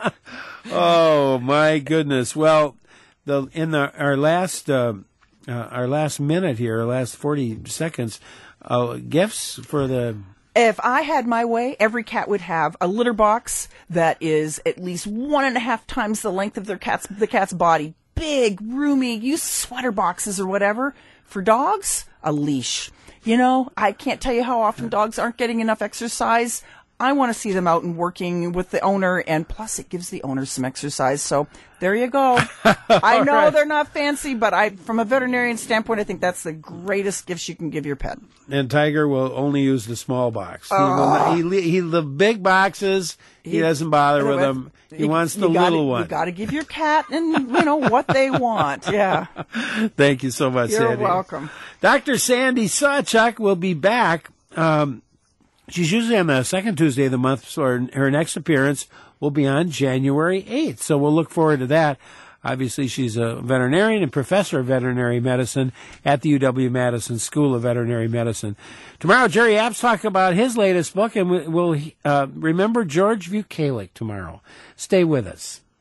Oh my goodness! Well, the in the our last uh, uh, our last minute here, our last forty seconds, uh, gifts for the. If I had my way, every cat would have a litter box that is at least one and a half times the length of their cat's the cat's body. Big, roomy, use sweater boxes or whatever. For dogs, a leash. You know, I can't tell you how often dogs aren't getting enough exercise. I want to see them out and working with the owner, and plus it gives the owner some exercise. So there you go. I know right. they're not fancy, but I, from a veterinarian standpoint, I think that's the greatest gifts you can give your pet. And Tiger will only use the small box. He, will Oh. not, he, he the big boxes. He, He- doesn't bother with Anyway, them. He you- wants the you gotta- little one. You got to give your cat and you know what they want. Yeah. Thank you so much, You're Sandy. welcome. Doctor Sandy Sawchuk will be back. Um, she's usually on the second Tuesday of the month, so her, her next appearance will be on January eighth. So we'll look forward to that. Obviously, she's a veterinarian and professor of veterinary medicine at the U W-Madison School of Veterinary Medicine. Tomorrow, Jerry Apps talk about his latest book, and we'll uh, remember George Vukalik tomorrow. Stay with us.